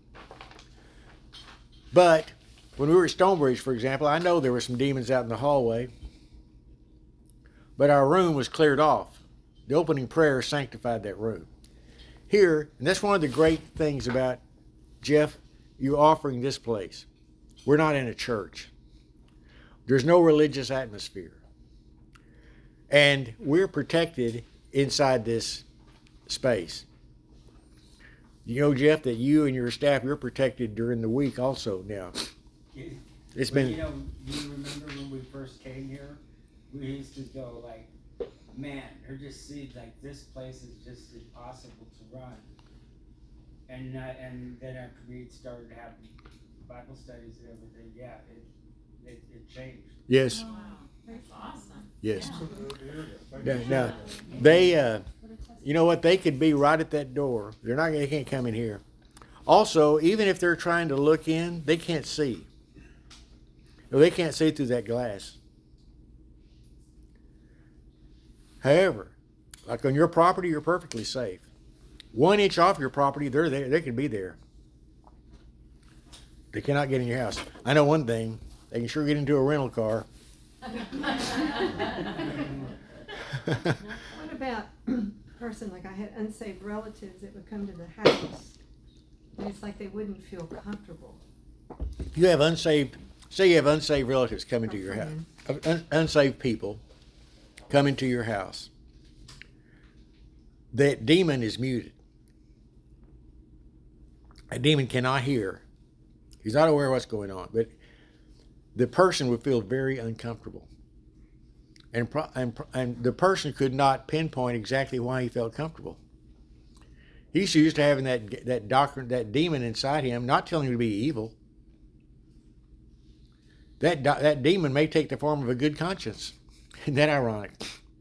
B: But when we were at Stonebridge, for example, I know there were some demons out in the hallway. But our room was cleared off. The opening prayer sanctified that room. Here, and that's one of the great things about, Jeff, you offering this place. We're not in a church. There's no religious atmosphere. And we're protected inside this space. You know, Jeff, that you and your staff, you're protected during the week also now. It's
H: Well,
B: been,
H: you know, you remember when we first came here? We used to go like, man, it just seems like this place is just impossible to run. And uh, and then after we started having Bible studies and everything, yeah, it it, it changed.
B: yes,
A: Wow, that's awesome.
B: yes.
A: Yeah.
B: Now, now, they, uh, you know what? They could be right at that door. They're not. They can't come in here. Also, even if they're trying to look in, they can't see. No, they can't see through that glass. However, like on your property, you're perfectly safe. One inch off your property, they're there. They can be there. They cannot get in your house. I know one thing: they can sure get into a rental car.
D: What about a person, like I had unsaved relatives that would come to the house, and it's like they wouldn't feel comfortable.
B: You have unsaved. Say you have unsaved relatives coming to
D: Or
B: your house.
D: friends.
B: Un- unsaved people come into your house. That demon is muted. A demon cannot hear. He's not aware of what's going on, but the person would feel very uncomfortable. And, pro- and, pro- and the person could not pinpoint exactly why he felt comfortable. He's used to having that that doctrine, that demon inside him, not telling him to be evil. That do- that demon may take the form of a good conscience. Isn't that ironic?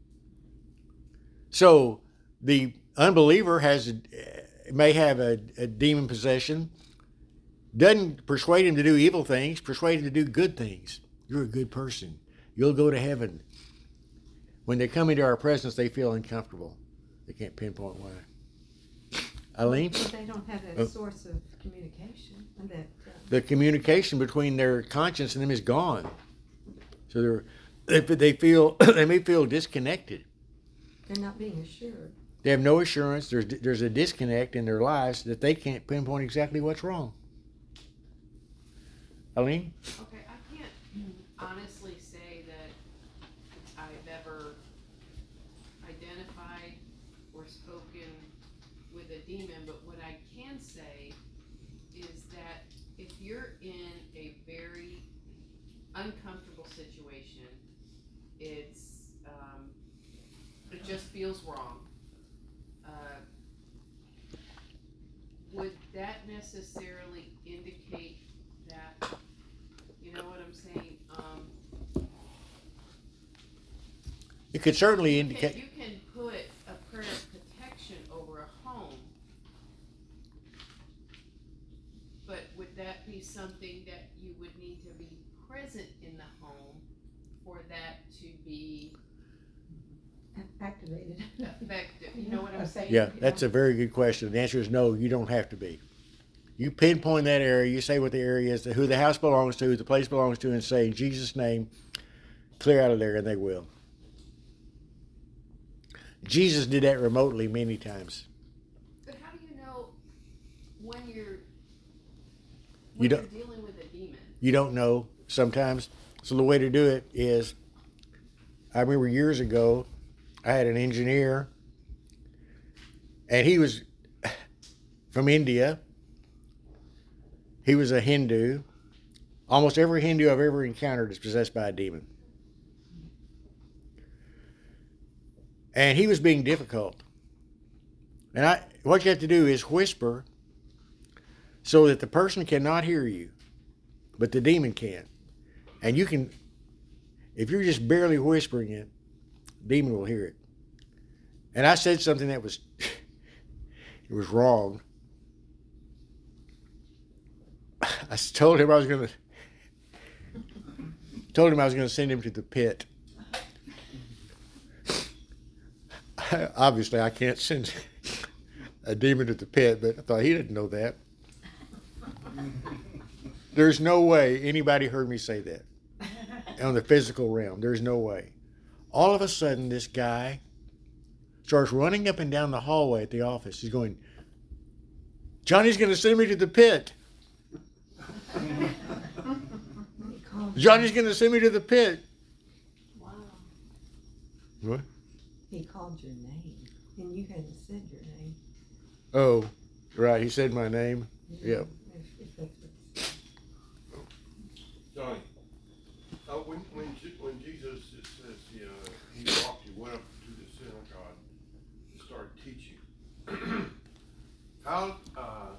B: So the unbeliever has a, may have a, a demon possession. Doesn't persuade him to do evil things. Persuade him to do good things. You're a good person. You'll go to heaven. When they come into our presence, they feel uncomfortable. They can't pinpoint why. Eileen?
D: But they don't have that
B: Oh.
D: source of communication, and that, uh,
B: The communication between their conscience and them is gone. So they're, they, they feel they may feel disconnected.
D: they're not being assured.
B: They have no assurance. There's there's a disconnect in their lives that they can't pinpoint exactly what's wrong. Eileen?
I: Okay, I can't honestly say that I've ever identified or spoken with a demon, but what I can say is that if you're in a very uncomfortable situation, it's, um, it just feels wrong. Uh, would that necessarily indicate that, you know what I'm saying? Um,
B: It could certainly
I: you can,
B: indicate.
I: you can put a prayer of protection over a home, but would that be something that you would need to be present in the home for that to be
D: Activated.
I: effective? You know what I'm saying?
B: Yeah, that's a very good question. The answer is no, you don't have to be. You pinpoint that area, you say what the area is, who the house belongs to, who the place belongs to, and say, in Jesus' name, clear out of there, and they will. Jesus did that remotely many times.
I: But how do you know when you're
B: You
I: when
B: don't-
I: you're dealing with a demon?
B: You don't know sometimes. So the way to do it is, I remember years ago, I had an engineer, and he was from India. He was a Hindu. Almost every Hindu I've ever encountered is possessed by a demon. And he was being difficult. And I, what you have to do is whisper so that the person cannot hear you, but the demon can. And you can, if you're just barely whispering it, the demon will hear it. and I said something that was it was wrong. I told him I was going to told him I was going to send him to the pit. Obviously, I can't send a demon to the pit, but I thought he didn't know that. There's no way anybody heard me say that on the physical realm. There's no way. All of a sudden, this guy starts running up and down the hallway at the office. He's going, Johnny's going to send me to the pit.
D: He called
B: Johnny's going to send me to the pit.
G: Wow.
B: What?
D: He called your name, and you hadn't said your name.
B: Oh, right. He said my name. Yep.
D: If, if that's what he said.
J: Johnny, uh, when, when, Je- when Jesus, it says he, uh, he walked, he went up to the synagogue and started teaching. How, uh,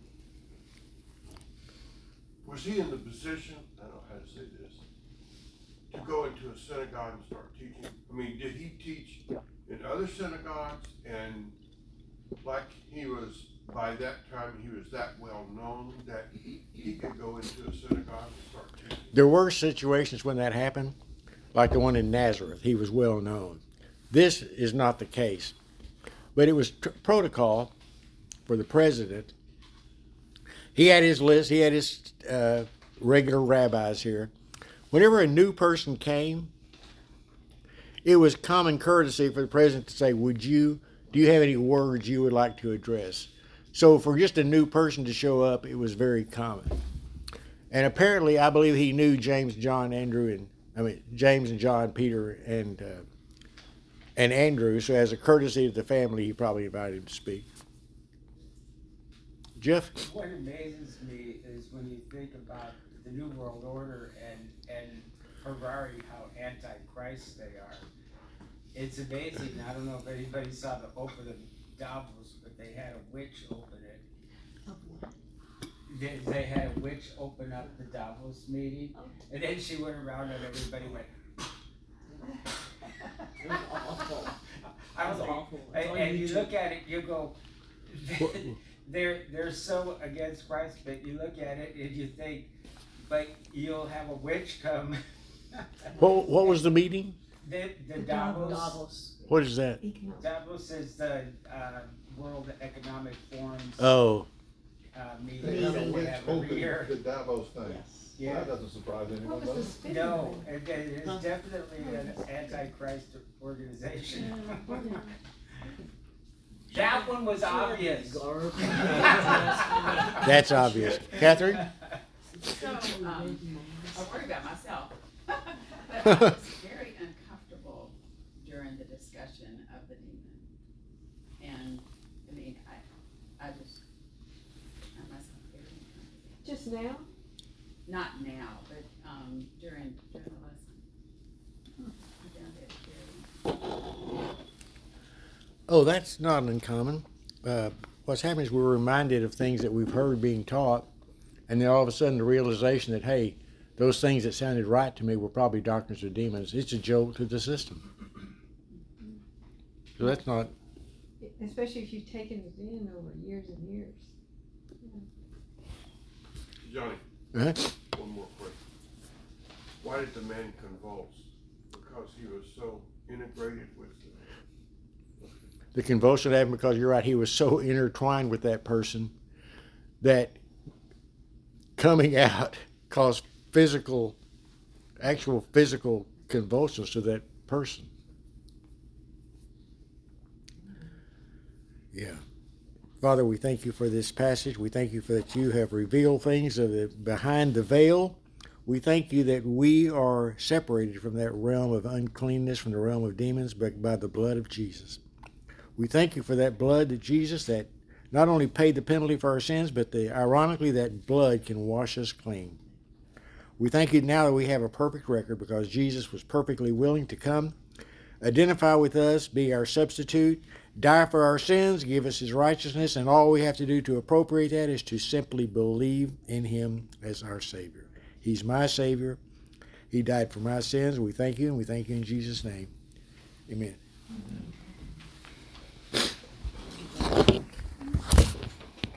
J: was he in the position, I don't know how to say this, to go into a synagogue and start teaching? I mean, did he teach in other synagogues, and like he was, by that time, he was that well known that he could go into a synagogue and start teaching?
B: There were situations when that happened, like the one in Nazareth. He was well known. This is not the case. But it was tr- protocol for the president. He had his list, he had his uh, regular rabbis here. Whenever a new person came, it was common courtesy for the president to say, would you, do you have any words you would like to address? So for just a new person to show up, it was very common. And apparently, I believe he knew James, John, Andrew, and I mean James and John, Peter, and uh, and Andrew. So as a courtesy to the family, he probably invited him to speak. Jeff?
H: What amazes me is when you think about the New World Order and, and Ferrari, how anti-Christ they are. It's amazing. I don't know if anybody saw the open of Davos, but they had a witch open it. They, they had a witch open up the Davos meeting, and then she went around and everybody went.
F: It was awful.
H: I
F: It was
H: was like,
F: awful. It's
H: and,
F: on
H: and you
F: YouTube.
H: look at it, you go, they're they're so against Christ, but you look at it and you think, but you'll have a witch come.
B: What, what was the meeting?
H: The, the
D: The
H: Davos,
F: Davos.
B: What is that?
D: Economic.
H: Davos is the uh, World Economic Forum's
B: Oh,
H: uh,
E: They
H: meeting
E: have a
H: that they
E: witch
H: have every
E: open
H: year.
E: the Davos thing.
F: Yes.
H: Yeah.
E: That doesn't surprise anyone,
D: What was the
E: does it?
D: spin?
H: No, it, it
F: Huh?
H: is definitely an anti-Christ organization. That one was obvious.
F: Garb.
B: that's obvious. Catherine?
G: So, um, I worry about myself. But I was very uncomfortable during the discussion of the demon. And, I mean, I, I just, I myself very uncomfortable.
D: Just now?
G: Not now, but, um, during, during the lesson. I found it very,
B: Oh, that's not uncommon. Uh, what's happening is we're reminded of things that we've heard being taught, and then all of a sudden the realization that, hey, those things that sounded right to me were probably doctrines of demons. It's a jolt to the system. So that's not,
D: Especially if you've taken it in over years and years.
J: Johnny,
B: uh
J: one more question. Why did the man convulse? Because he was so integrated with the,
B: the convulsion happened because you're right, he was so intertwined with that person that coming out caused physical, actual physical convulsions to that person. Yeah. Father, we thank you for this passage. We thank you for that you have revealed things of the, behind the veil. We thank you that we are separated from that realm of uncleanness, from the realm of demons, but by the blood of Jesus. We thank you for that blood that Jesus, that not only paid the penalty for our sins, but the, ironically, that blood can wash us clean. We thank you now that we have a perfect record because Jesus was perfectly willing to come, identify with us, be our substitute, die for our sins, give us his righteousness, and all we have to do to appropriate that is to simply believe in him as our Savior. He's my Savior. He died for my sins. We thank you, and we thank you in Jesus' name. Amen.